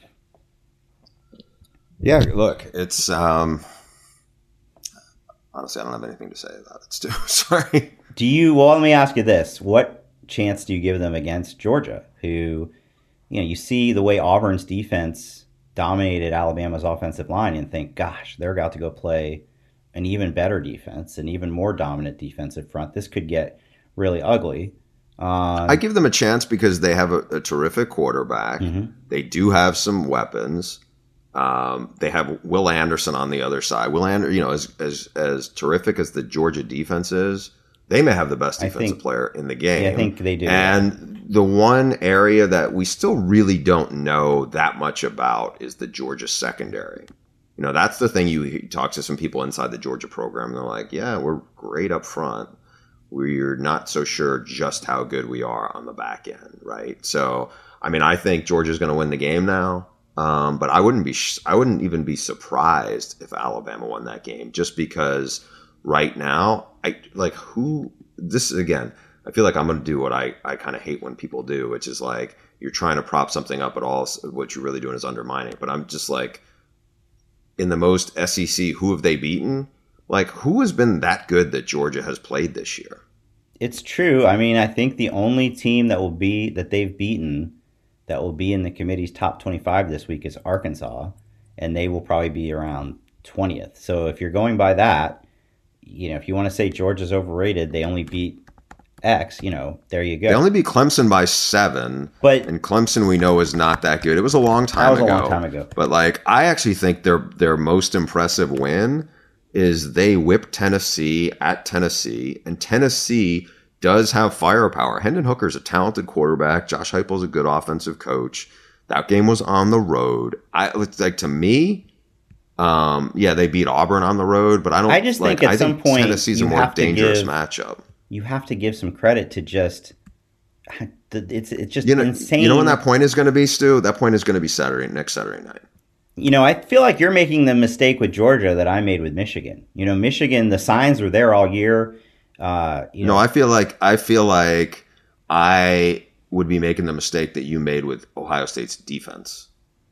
Yeah, look, it's um, honestly, I don't have anything to say about it, Stu. Sorry. Do you? Well, let me ask you this: what chance do you give them against Georgia, who, you know, you see the way Auburn's defense dominated Alabama's offensive line and think, gosh, they're about to go play an even better defense, an even more dominant defensive front. This could get really ugly. Um, I give them a chance because they have a, a terrific quarterback. Mm-hmm. They do have some weapons. Um, they have Will Anderson on the other side. Will Anderson, you know, as as as terrific as the Georgia defense is, they may have the best defensive think, player in the game. Yeah, I think they do. And the one area that we still really don't know that much about is the Georgia secondary. You know, that's the thing. You, you talk to some people inside the Georgia program, and they're like, yeah, we're great up front. We're not so sure just how good we are on the back end, right? So, I mean, I think Georgia's going to win the game now, um, but I wouldn't be, I wouldn't even be surprised if Alabama won that game, just because right now, I like who this again. I feel like I'm going to do what I, I kind of hate when people do, which is like you're trying to prop something up at all. What you're really doing is undermining it. But I'm just like, in the most S E C, who have they beaten? Like, who has been that good that Georgia has played this year? It's true. I mean, I think the only team that will be that they've beaten that will be in the committee's top twenty-five this week is Arkansas, and they will probably be around twentieth. So if you're going by that, you know, if you want to say Georgia's overrated, they only beat X, you know, there you go. They only beat Clemson by seven, but and Clemson we know is not that good. It was a long time that was ago. a long time ago. But like, I actually think their their most impressive win is they whipped Tennessee at Tennessee, and Tennessee does have firepower. Hendon Hooker's a talented quarterback. Josh Heupel's a good offensive coach. That game was on the road. I like to me, um, yeah, they beat Auburn on the road, but I don't. I just like, think at I some think point Tennessee's a you more have to dangerous give- matchup. You have to give some credit to just it's it's just You know, insane. you know when that point is going to be, Stu? That point is going to be Saturday, next Saturday night. You know, I feel like you're making the mistake with Georgia that I made with Michigan. You know, Michigan, the signs were there all year. Uh, you know, No, I feel like I feel like I would be making the mistake that you made with Ohio State's defense.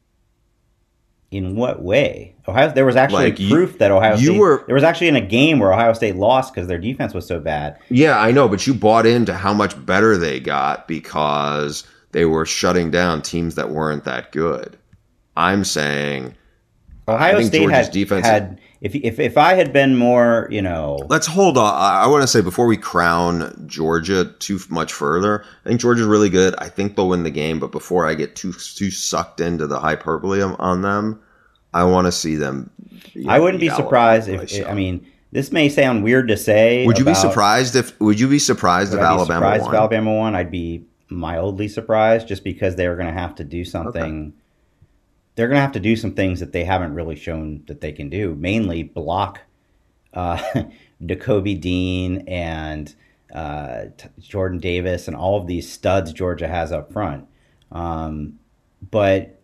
In what way? Ohio, there was actually Like, you- proof that Ohio you State. were- there was actually in a game where Ohio State lost because their defense was so bad. Yeah, I know, but you bought into how much better they got because they were shutting down teams that weren't that good. I'm saying Ohio think State Georgia's had, defense- had if if if I had been more, you know, let's hold on. I, I want to say before we crown Georgia too much further, I think Georgia's really good. I think they'll win the game, but before I get too too sucked into the hyperbole on, on them, I want to see them. You know, I wouldn't be beat surprised Alabama if by some. I mean this may sound weird to say. Would you be about- surprised if? Would you be surprised Would if I be Alabama surprised won? if Alabama won? I'd be mildly surprised just because they're going to have to do something. Okay. They're going to have to do some things that they haven't really shown that they can do, mainly block uh, Jacoby Dean and uh, T- Jordan Davis and all of these studs Georgia has up front. Um, but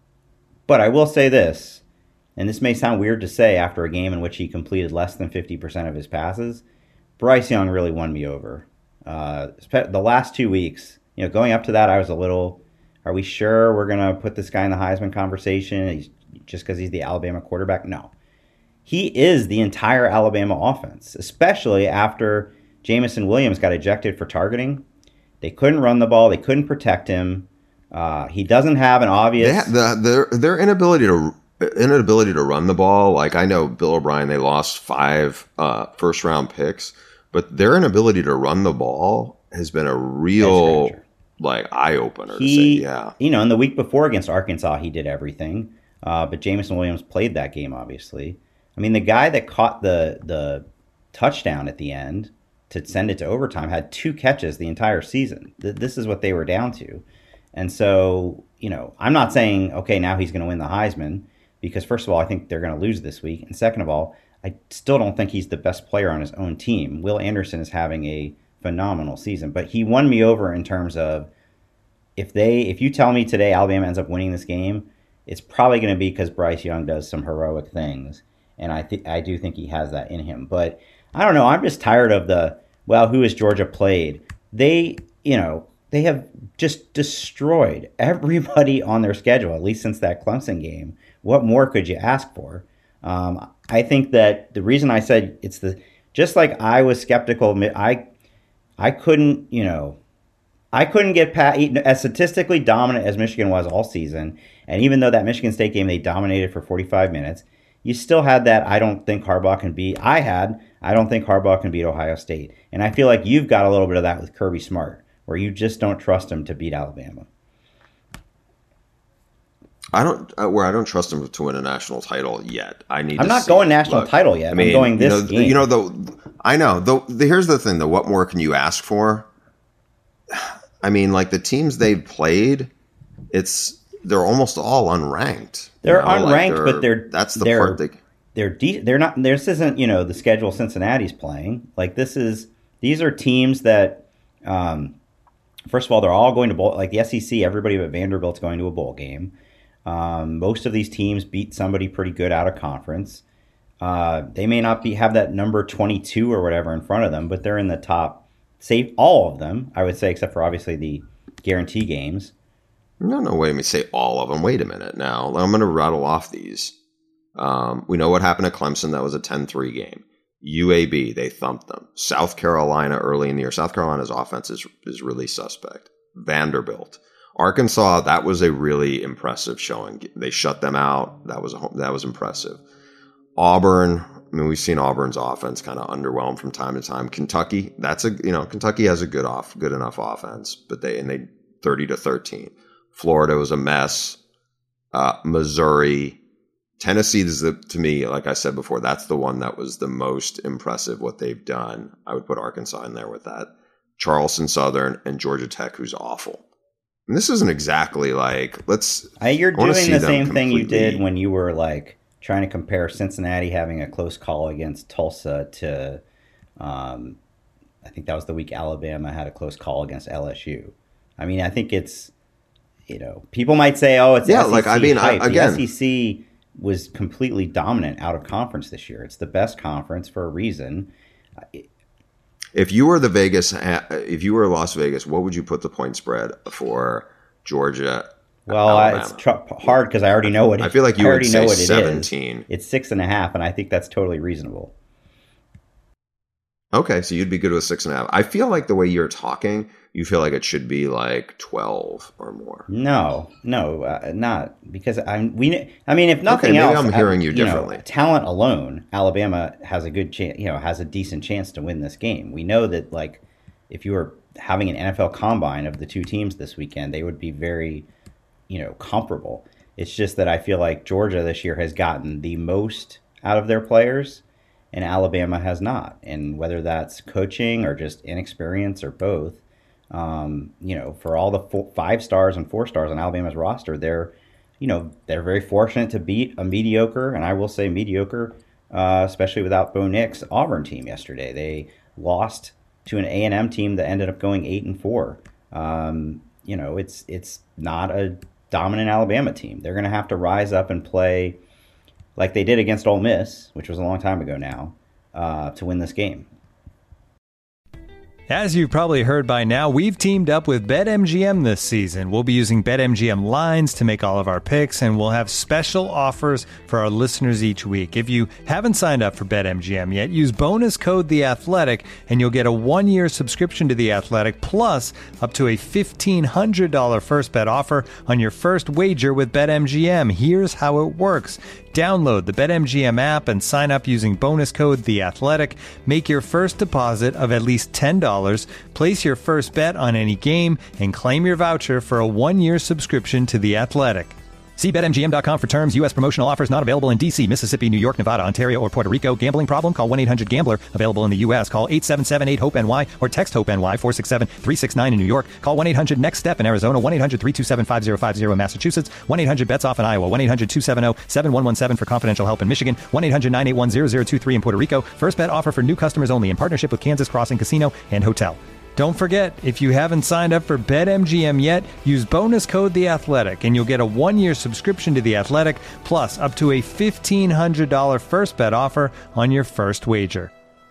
but I will say this, and this may sound weird to say after a game in which he completed less than fifty percent of his passes, Bryce Young really won me over. Uh, spe- the last two weeks, you know, going up to that, I was a little, are we sure we're going to put this guy in the Heisman conversation he's, just because he's the Alabama quarterback? No. He is the entire Alabama offense, especially after Jamison Williams got ejected for targeting. They couldn't run the ball. They couldn't protect him. Uh, he doesn't have an obvious... They ha- the, their their inability to inability to run the ball. Like, I know Bill O'Brien, they lost five uh, first round picks, but their inability to run the ball has been a real like eye opener. He, to say, yeah, you know, in the week before against Arkansas, he did everything. Uh, but Jamison Williams played that game, obviously. I mean, the guy that caught the the touchdown at the end to send it to overtime had two catches the entire season. Th- this is what they were down to. And so, you know, I'm not saying, okay, now he's going to win the Heisman, because first of all, I think they're going to lose this week. And second of all, I still don't think he's the best player on his own team. Will Anderson is having a phenomenal season, but he won me over in terms of if they, if you tell me today Alabama ends up winning this game, it's probably going to be because Bryce Young does some heroic things. And I think, I do think he has that in him, but I don't know. I'm just tired of the, well, who has Georgia played? They, you know, they have just destroyed everybody on their schedule, at least since that Clemson game. What more could you ask for? Um, I think that the reason I said it's the, just like I was skeptical, I, I couldn't, you know, I couldn't get past, as statistically dominant as Michigan was all season, and even though that Michigan State game they dominated for forty-five minutes, you still had that I don't think Harbaugh can beat. I had, I don't think Harbaugh can beat Ohio State. And I feel like you've got a little bit of that with Kirby Smart, where you just don't trust him to beat Alabama. I don't, where I don't trust him to win a national title yet. I need. I'm to not see. going national Look, title yet. I mean, I'm going this you know, game. You know, the I know. The, the here's the thing, though. What more can you ask for? I mean, like the teams they've played, it's they're almost all unranked. They're you know, unranked, like they're, but they're that's the they're, part. They, they're de- they're not. This isn't you know the schedule Cincinnati's playing. Like this is these are teams that. Um, first of all, they're all going to bowl. Like the S E C, everybody but Vanderbilt's going to a bowl game. Um, most of these teams beat somebody pretty good out of conference. Uh, they may not be have that number twenty-two or whatever in front of them, but they're in the top. Say all of them, I would say, except for obviously the guarantee games. No, no, wait a minute. Say all of them. Wait a minute now. I'm going to rattle off these. Um, we know what happened at Clemson. That was a ten three game. U A B, they thumped them. South Carolina early in the year. South Carolina's offense is, is really suspect. Vanderbilt. Arkansas, that was a really impressive showing. They shut them out. That was a, that was impressive. Auburn, I mean, we've seen Auburn's offense kind of underwhelm from time to time. Kentucky, that's a you know Kentucky has a good off good enough offense, but they and they thirty to thirteen. Florida was a mess. Uh, Missouri, Tennessee is the to me, like I said before, that's the one that was the most impressive what they've done. I would put Arkansas in there with that. Charleston Southern and Georgia Tech, who's awful. And this isn't exactly like let's. I, you're I doing the same completely. thing you did when you were like trying to compare Cincinnati having a close call against Tulsa to, um, I think that was the week Alabama had a close call against L S U. I mean, I think it's, you know, people might say, oh, it's yeah, S E C like I mean, I, hype. again, the S E C was completely dominant out of conference this year. It's the best conference for a reason. If you were the Vegas, if you were Las Vegas, what would you put the point spread for Georgia? Well, I, it's tr- hard because I already know what it, I feel like you I already would know say what it seventeen. Is. It's six and a half, and I think that's totally reasonable. Okay, so you'd be good with six and a half. I feel like the way you're talking, you feel like it should be like twelve or more. No, no, uh, not because I'm. We, I mean, if nothing okay, maybe else, I'm hearing you, you differently. Know, talent alone, Alabama has a good chance. You know, has a decent chance to win this game. We know that, like, if you were having an N F L combine of the two teams this weekend, they would be very, you know, comparable. It's just that I feel like Georgia this year has gotten the most out of their players, and Alabama has not. And whether that's coaching or just inexperience or both, um, you know, for all the four, five stars and four stars on Alabama's roster, they're, you know, they're very fortunate to beat a mediocre, and I will say mediocre, uh, especially without Bo Nix, Auburn team yesterday. They lost to an A and M team that ended up going eight and four. Um, you know, it's it's not a dominant Alabama team. They're going to have to rise up and play like they did against Ole Miss, which was a long time ago now, uh, to win this game. As you've probably heard by now, we've teamed up with BetMGM this season. We'll be using BetMGM lines to make all of our picks, and we'll have special offers for our listeners each week. If you haven't signed up for BetMGM yet, use bonus code The Athletic, and you'll get a one-year subscription to The Athletic, plus up to a fifteen hundred dollars first bet offer on your first wager with BetMGM. Here's how it works. Download the BetMGM app and sign up using bonus code The Athletic. Make your first deposit of at least ten dollars. Place your first bet on any game and claim your voucher for a one-year subscription to The Athletic. See Bet M G M dot com for terms. U S promotional offers not available in D C, Mississippi, New York, Nevada, Ontario, or Puerto Rico. Gambling problem? Call one eight hundred gambler. Available in the U S. Call eight seven seven eight hope N Y or text HOPE-NY four six seven three six nine in New York. Call one eight hundred next step in Arizona. one eight hundred three two seven five zero five zero in Massachusetts. one eight hundred bets off in Iowa. one eight hundred two seven zero seven one one seven for confidential help in Michigan. one eight hundred nine eight one zero zero two three in Puerto Rico. First bet offer for new customers only in partnership with Kansas Crossing Casino and Hotel. Don't forget, if you haven't signed up for BetMGM yet, use bonus code The Athletic, and you'll get a one-year subscription to The Athletic, plus up to a fifteen hundred dollars first bet offer on your first wager.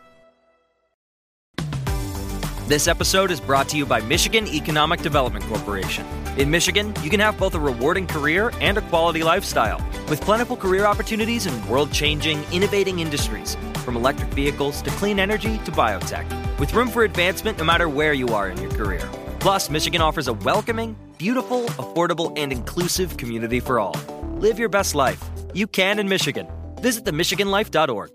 This episode is brought to you by Michigan Economic Development Corporation. In Michigan, you can have both a rewarding career and a quality lifestyle, with plentiful career opportunities in world-changing, innovating industries, from electric vehicles to clean energy to biotech, with room for advancement no matter where you are in your career. Plus, Michigan offers a welcoming, beautiful, affordable, and inclusive community for all. Live your best life. You can in Michigan. Visit the michigan life dot org.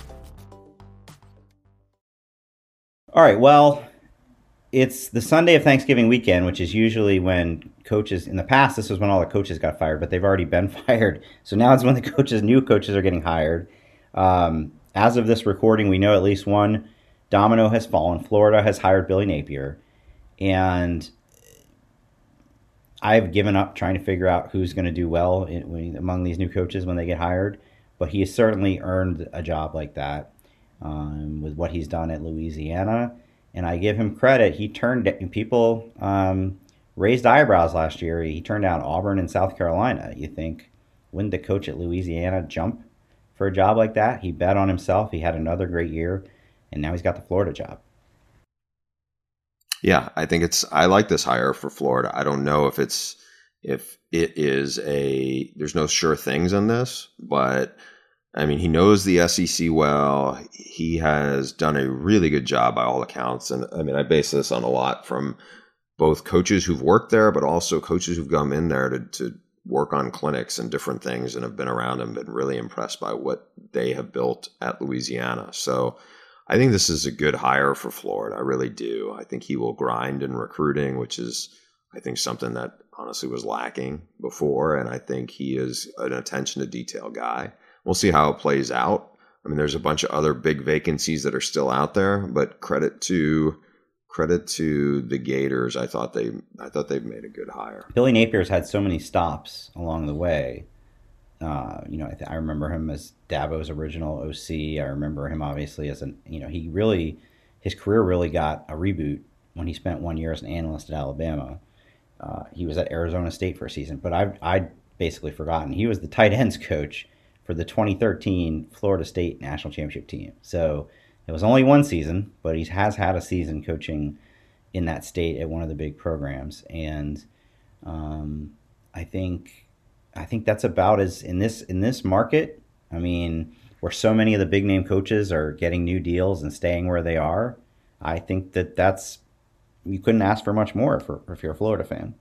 All right, well, it's the Sunday of Thanksgiving weekend, which is usually when coaches, in the past, this was when all the coaches got fired, but they've already been fired. So now it's when the coaches, new coaches are getting hired. Um, as of this recording, we know at least one domino has fallen. Florida has hired Billy Napier. And I've given up trying to figure out who's going to do well in, among these new coaches when they get hired. But he has certainly earned a job like that um, with what he's done at Louisiana. And I give him credit. He turned people um, raised eyebrows last year. He turned down Auburn and South Carolina. You think, wouldn't the coach at Louisiana jump for a job like that? He bet on himself. He had another great year, and now he's got the Florida job. Yeah, I think it's, I like this hire for Florida. I don't know if it's, if it is a, there's no sure things in this, but I mean, he knows the S E C well. He has done a really good job by all accounts. And I mean, I base this on a lot from both coaches who've worked there, but also coaches who've come in there to, to work on clinics and different things and have been around and been really impressed by what they have built at Louisiana. So I think this is a good hire for Florida. I really do. I think he will grind in recruiting, which is, I think, something that honestly was lacking before. And I think he is an attention to detail guy. We'll see how it plays out. I mean, there's a bunch of other big vacancies that are still out there, but credit to credit to the Gators. I thought they I thought they've made a good hire. Billy Napier's had so many stops along the way. Uh, you know, I, th- I remember him as Dabo's original O C. I remember him obviously as an, you know, he really, his career really got a reboot when he spent one year as an analyst at Alabama. Uh, he was at Arizona State for a season, but I've I'd basically forgotten. He was the tight ends coach for the twenty thirteen Florida State National Championship team. So it was only one season, but he has had a season coaching in that state at one of the big programs. And um, I think I think that's about as in this in this market. I mean, where so many of the big name coaches are getting new deals and staying where they are. I think that that's, you couldn't ask for much more for if you're a Florida fan.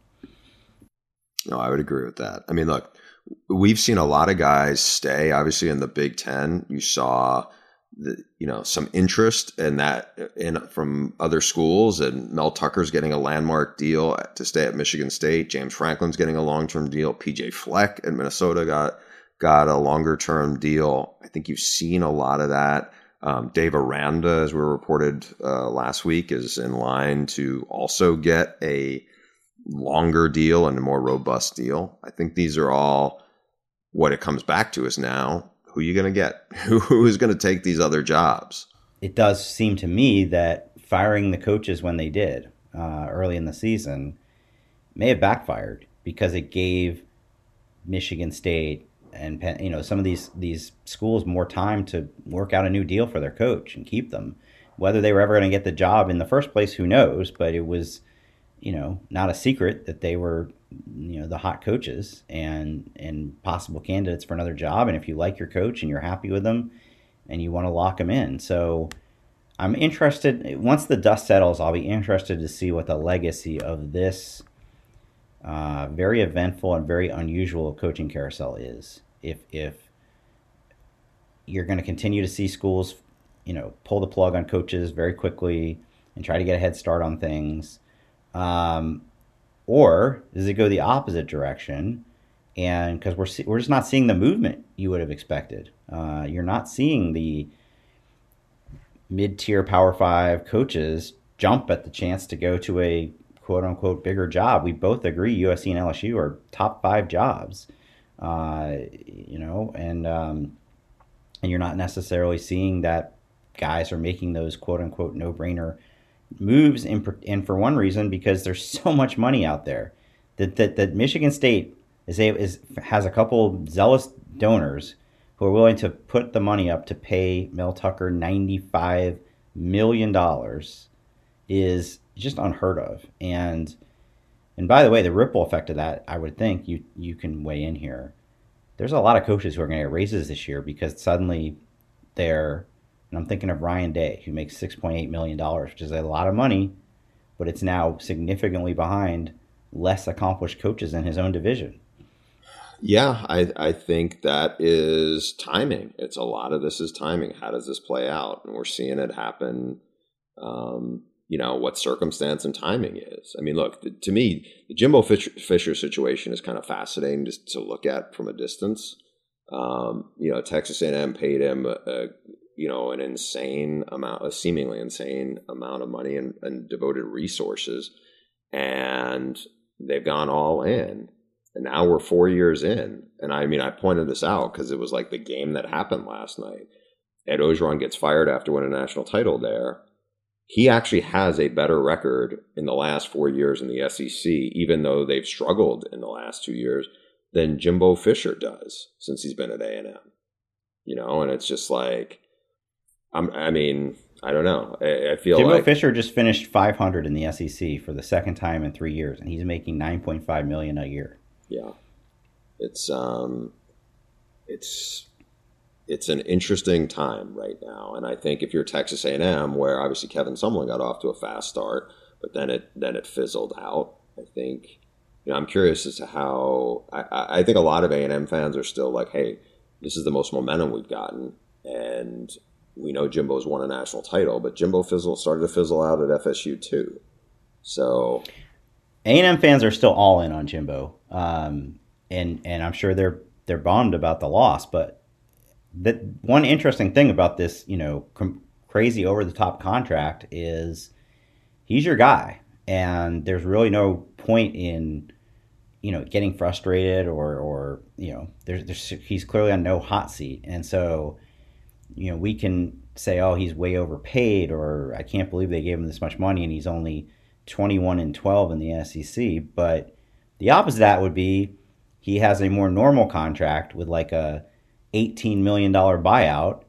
No, I would agree with that. I mean, look, we've seen a lot of guys stay. Obviously, in the Big Ten, you saw the, you know, some interest in that in from other schools, and Mel Tucker's getting a landmark deal to stay at Michigan State. James Franklin's getting a long-term deal. P J Fleck at Minnesota got got a longer-term deal. I think you've seen a lot of that. Um, Dave Aranda, as we were reported uh, last week, is in line to also get a longer deal and a more robust deal. I think these are all what it comes back to is now, who are you going to get? Who is going to take these other jobs? It does seem to me that firing the coaches when they did uh, early in the season may have backfired, because it gave Michigan State and Penn, you know, some of these these schools more time to work out a new deal for their coach and keep them. Whether they were ever going to get the job in the first place, who knows? But it was, you know, not a secret that they were, you know, the hot coaches and and possible candidates for another job. And if you like your coach and you're happy with them and you want to lock them in. So I'm interested, once the dust settles, I'll be interested to see what the legacy of this uh, very eventful and very unusual coaching carousel is. If, if you're going to continue to see schools, you know, pull the plug on coaches very quickly and try to get a head start on things, Um, or does it go the opposite direction? And because we're we're just not seeing the movement you would have expected. Uh, you're not seeing the mid-tier Power Five coaches jump at the chance to go to a quote-unquote bigger job. We both agree U S C and L S U are top five jobs, uh, you know, and um, and you're not necessarily seeing that guys are making those quote-unquote no-brainer moves, in, and for one reason, because there's so much money out there that that, that Michigan State is, a, is has a couple zealous donors who are willing to put the money up to pay Mel Tucker ninety-five million dollars is just unheard of. And and by the way, the ripple effect of that, I would think you you can weigh in here. There's a lot of coaches who are going to get raises this year because suddenly they're, and I'm thinking of Ryan Day, who makes six point eight million dollars, which is a lot of money but it's now significantly behind less accomplished coaches in his own division. Yeah, I, I think that is timing. It's a lot of this is timing. How does this play out? And we're seeing it happen. Um, you know, what circumstance and timing is. I mean, look, the, to me, the Jimbo Fisher, Fisher situation is kind of fascinating just to look at from a distance. Um, you know, Texas A and M paid him, a, a, you know, an insane amount, a seemingly insane amount of money and, and devoted resources, and they've gone all in. And now we're four years in. And I mean, I pointed this out because it was like the game that happened last night. Ed Orgeron gets fired after winning a national title there. He actually has a better record in the last four years in the S E C, even though they've struggled in the last two years, than Jimbo Fisher does since he's been at A and M. You know, and it's just like, I'm, I mean, I don't know. I, I feel Jimbo like Fisher just finished five hundred in the S E C for the second time in three years, and he's making nine point five million dollars a year. Yeah, it's um, it's it's an interesting time right now, and I think if you're Texas A and M, where obviously Kevin Sumlin got off to a fast start, but then it then it fizzled out. I think, you know, I'm curious as to how. I, I think a lot of A and M fans are still like, hey, this is the most momentum we've gotten, and we know Jimbo's won a national title, but Jimbo fizzle started to fizzle out at F S U too. So A and M fans are still all in on Jimbo, um, and and I'm sure they're they're bummed about the loss. But the one interesting thing about this, you know, com- crazy over the top contract is he's your guy, and there's really no point in, you know, getting frustrated or or you know, there's, there's he's clearly on no hot seat, and so, you know, we can say, oh, he's way overpaid, or I can't believe they gave him this much money and he's only twenty-one and twelve in the S E C. But the opposite of that would be he has a more normal contract with like a eighteen million dollars buyout,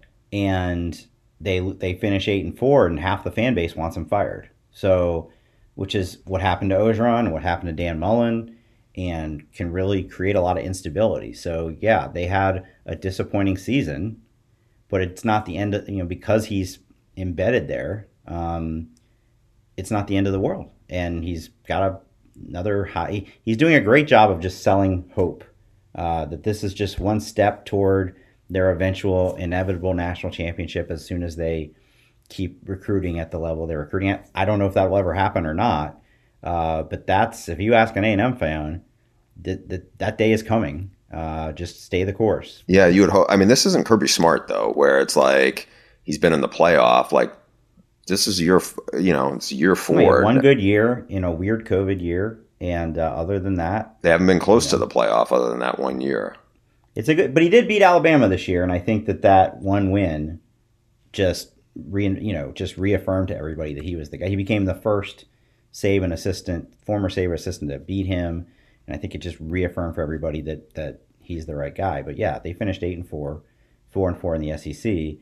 and they they finish eight and four, and half the fan base wants him fired. So, which is what happened to Orgeron, what happened to Dan Mullen, and can really create a lot of instability. So yeah, they had a disappointing season, but it's not the end of, you know, because he's embedded there. Um, it's not the end of the world, and he's got a, another high. He's doing a great job of just selling hope uh, that this is just one step toward their eventual inevitable national championship as soon as they keep recruiting at the level they're recruiting at. I don't know if that will ever happen or not, uh, but that's, if you ask an A and M fan, that that, that day is coming. Uh, just stay the course. Yeah, you would hope. I mean, this isn't Kirby Smart though, where it's like he's been in the playoff. Like, this is year, you know, it's year four. One good year in a weird COVID year, and uh, other than that, they haven't been close you know, to the playoff other than that one year. It's a good, but he did beat Alabama this year, and I think that that one win just re, you know, just reaffirmed to everybody that he was the guy. He became the first Saban assistant, former Saban assistant, to beat him, and I think it just reaffirmed for everybody that that he's the right guy. But yeah, they finished eight and four, four and four in the S E C,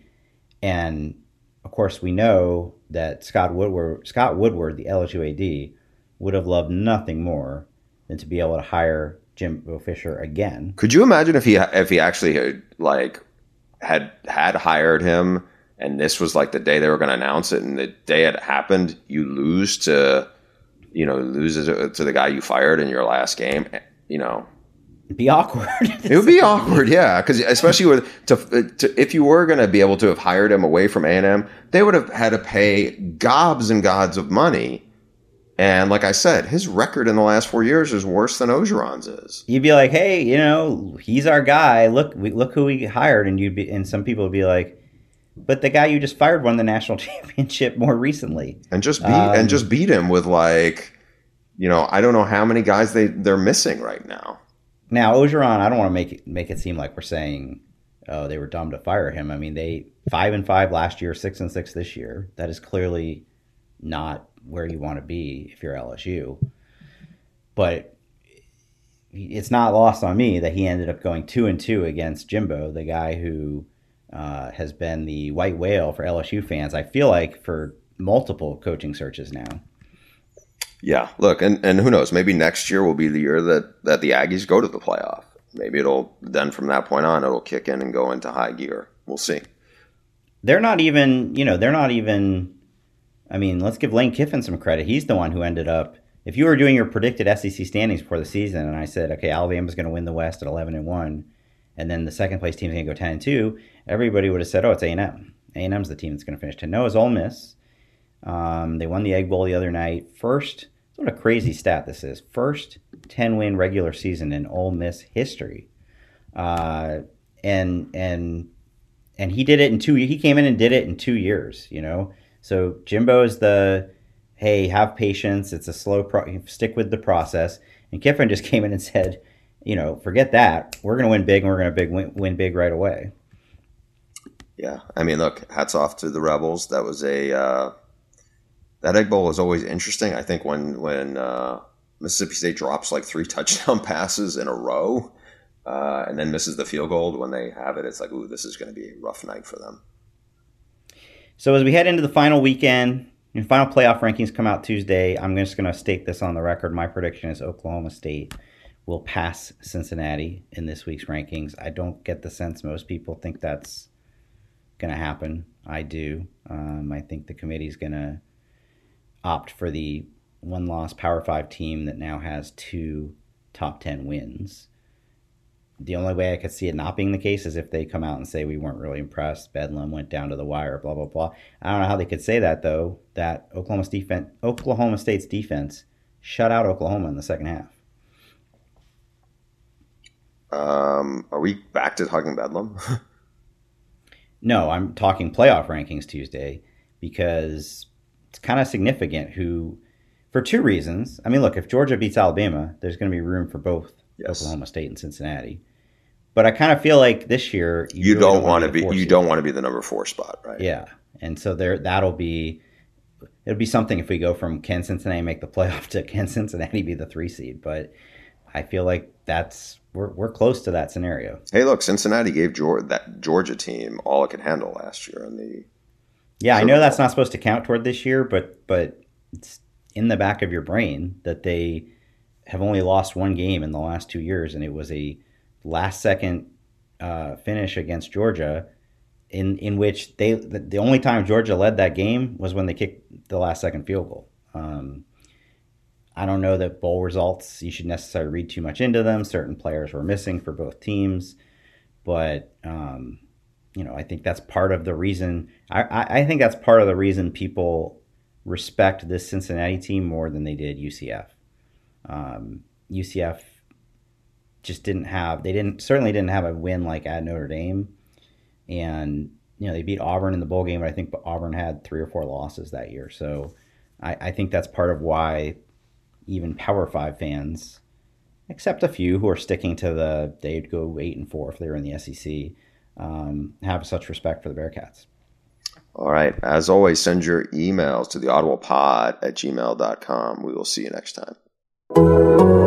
and of course, we know that Scott Woodward, Scott Woodward, the L S U A D, would have loved nothing more than to be able to hire Jimbo Fisher again. Could you imagine if he if he actually had, like had had hired him, and this was like the day they were going to announce it, and the day it happened, you lose to, you know, lose to the guy you fired in your last game, you know. It'd be awkward. It would be awkward, yeah, because especially with to, to if you were going to be able to have hired him away from A and M, they would have had to pay gobs and gobs of money. And like I said, his record in the last four years is worse than Orgeron's is. You'd be like, hey, you know, he's our guy. Look, we, look who we hired, and you'd be, and some people would be like, but the guy you just fired won the national championship more recently, and just beat um, and just beat him with like, you know, I don't know how many guys they they're missing right now. Now, Orgeron, I don't want to make it, make it seem like we're saying, oh, they were dumb to fire him. I mean, they five and five last year, six and six this year. That is clearly not where you want to be if you're L S U. But it's not lost on me that he ended up going two and two against Jimbo, the guy who uh, has been the white whale for L S U fans, I feel like, for multiple coaching searches now. Yeah, look, and, and who knows? Maybe next year will be the year that, that the Aggies go to the playoff. Maybe it'll then from that point on it'll kick in and go into high gear. We'll see. They're not even, you know, they're not even I mean, let's give Lane Kiffin some credit. He's the one who ended up. If you were doing your predicted S E C standings before the season, and I said, okay, Alabama's going to win the West at eleven and one, and then the second place team's going to go ten and two, everybody would have said, oh, it's A and M. A and M's the team that's going to finish ten. No, it's Ole Miss. Um, they won the Egg Bowl the other night. First, what a crazy stat this is. First ten-win regular season in Ole Miss history. Uh, and and and he did it in two. He came in and did it in two years. You know, so Jimbo's the hey, have patience. It's a slow pro- stick with the process. And Kiffin just came in and said, you know, forget that. We're going to win big, and we're going to big win, win big right away. Yeah, I mean, look, hats off to the Rebels. That was a uh, that Egg Bowl is always interesting. I think when when uh, Mississippi State drops like three touchdown passes in a row. Uh, and then misses the field goal when they have it, it's like, ooh, this is going to be a rough night for them. So as we head into the final weekend, and final playoff rankings come out Tuesday, I'm just going to state this on the record. My prediction is Oklahoma State will pass Cincinnati in this week's rankings. I don't get the sense most people think that's going to happen. I do. Um, I think the committee's going to opt for the one-loss Power Five team that now has two top ten wins. The only way I could see it not being the case is if they come out and say we weren't really impressed, Bedlam went down to the wire, blah, blah, blah. I don't know how they could say that, though, that Oklahoma, defense, Oklahoma State's defense shut out Oklahoma in the second half. Um, are we back to talking Bedlam? No, I'm talking playoff rankings Tuesday because it's kind of significant who, for two reasons. I mean, look, if Georgia beats Alabama, there's going to be room for both yes. Oklahoma State and Cincinnati. But I kind of feel like this year you, you really don't, don't want to be, be you don't want to be the number four spot, right? Yeah, and so there that'll be it'll be something if we go from can Cincinnati make the playoff to can Cincinnati be the three seed. But I feel like that's we're we're close to that scenario. Hey, look, Cincinnati gave Georgia, that Georgia team all it could handle last year in the. Yeah, I know that's not supposed to count toward this year, but but it's in the back of your brain that they have only lost one game in the last two years, and it was a last second uh, finish against Georgia in, in which they the, the only time Georgia led that game was when they kicked the last second field goal. Um, I don't know that bowl results, you should necessarily read too much into them. Certain players were missing for both teams, but um, you know, I think that's part of the reason, I, I, I think that's part of the reason people respect this Cincinnati team more than they did U C F. Um, U C F just didn't have, they didn't, certainly didn't have a win like at Notre Dame. And, you know, they beat Auburn in the bowl game, but I think Auburn had three or four losses that year. So I, I think that's part of why even Power Five fans, except a few who are sticking to the, they'd go eight and four if they were in the S E C, um, have such respect for the Bearcats. All right. As always, send your emails to the audiblepod at gmail dot com. We will see you next time.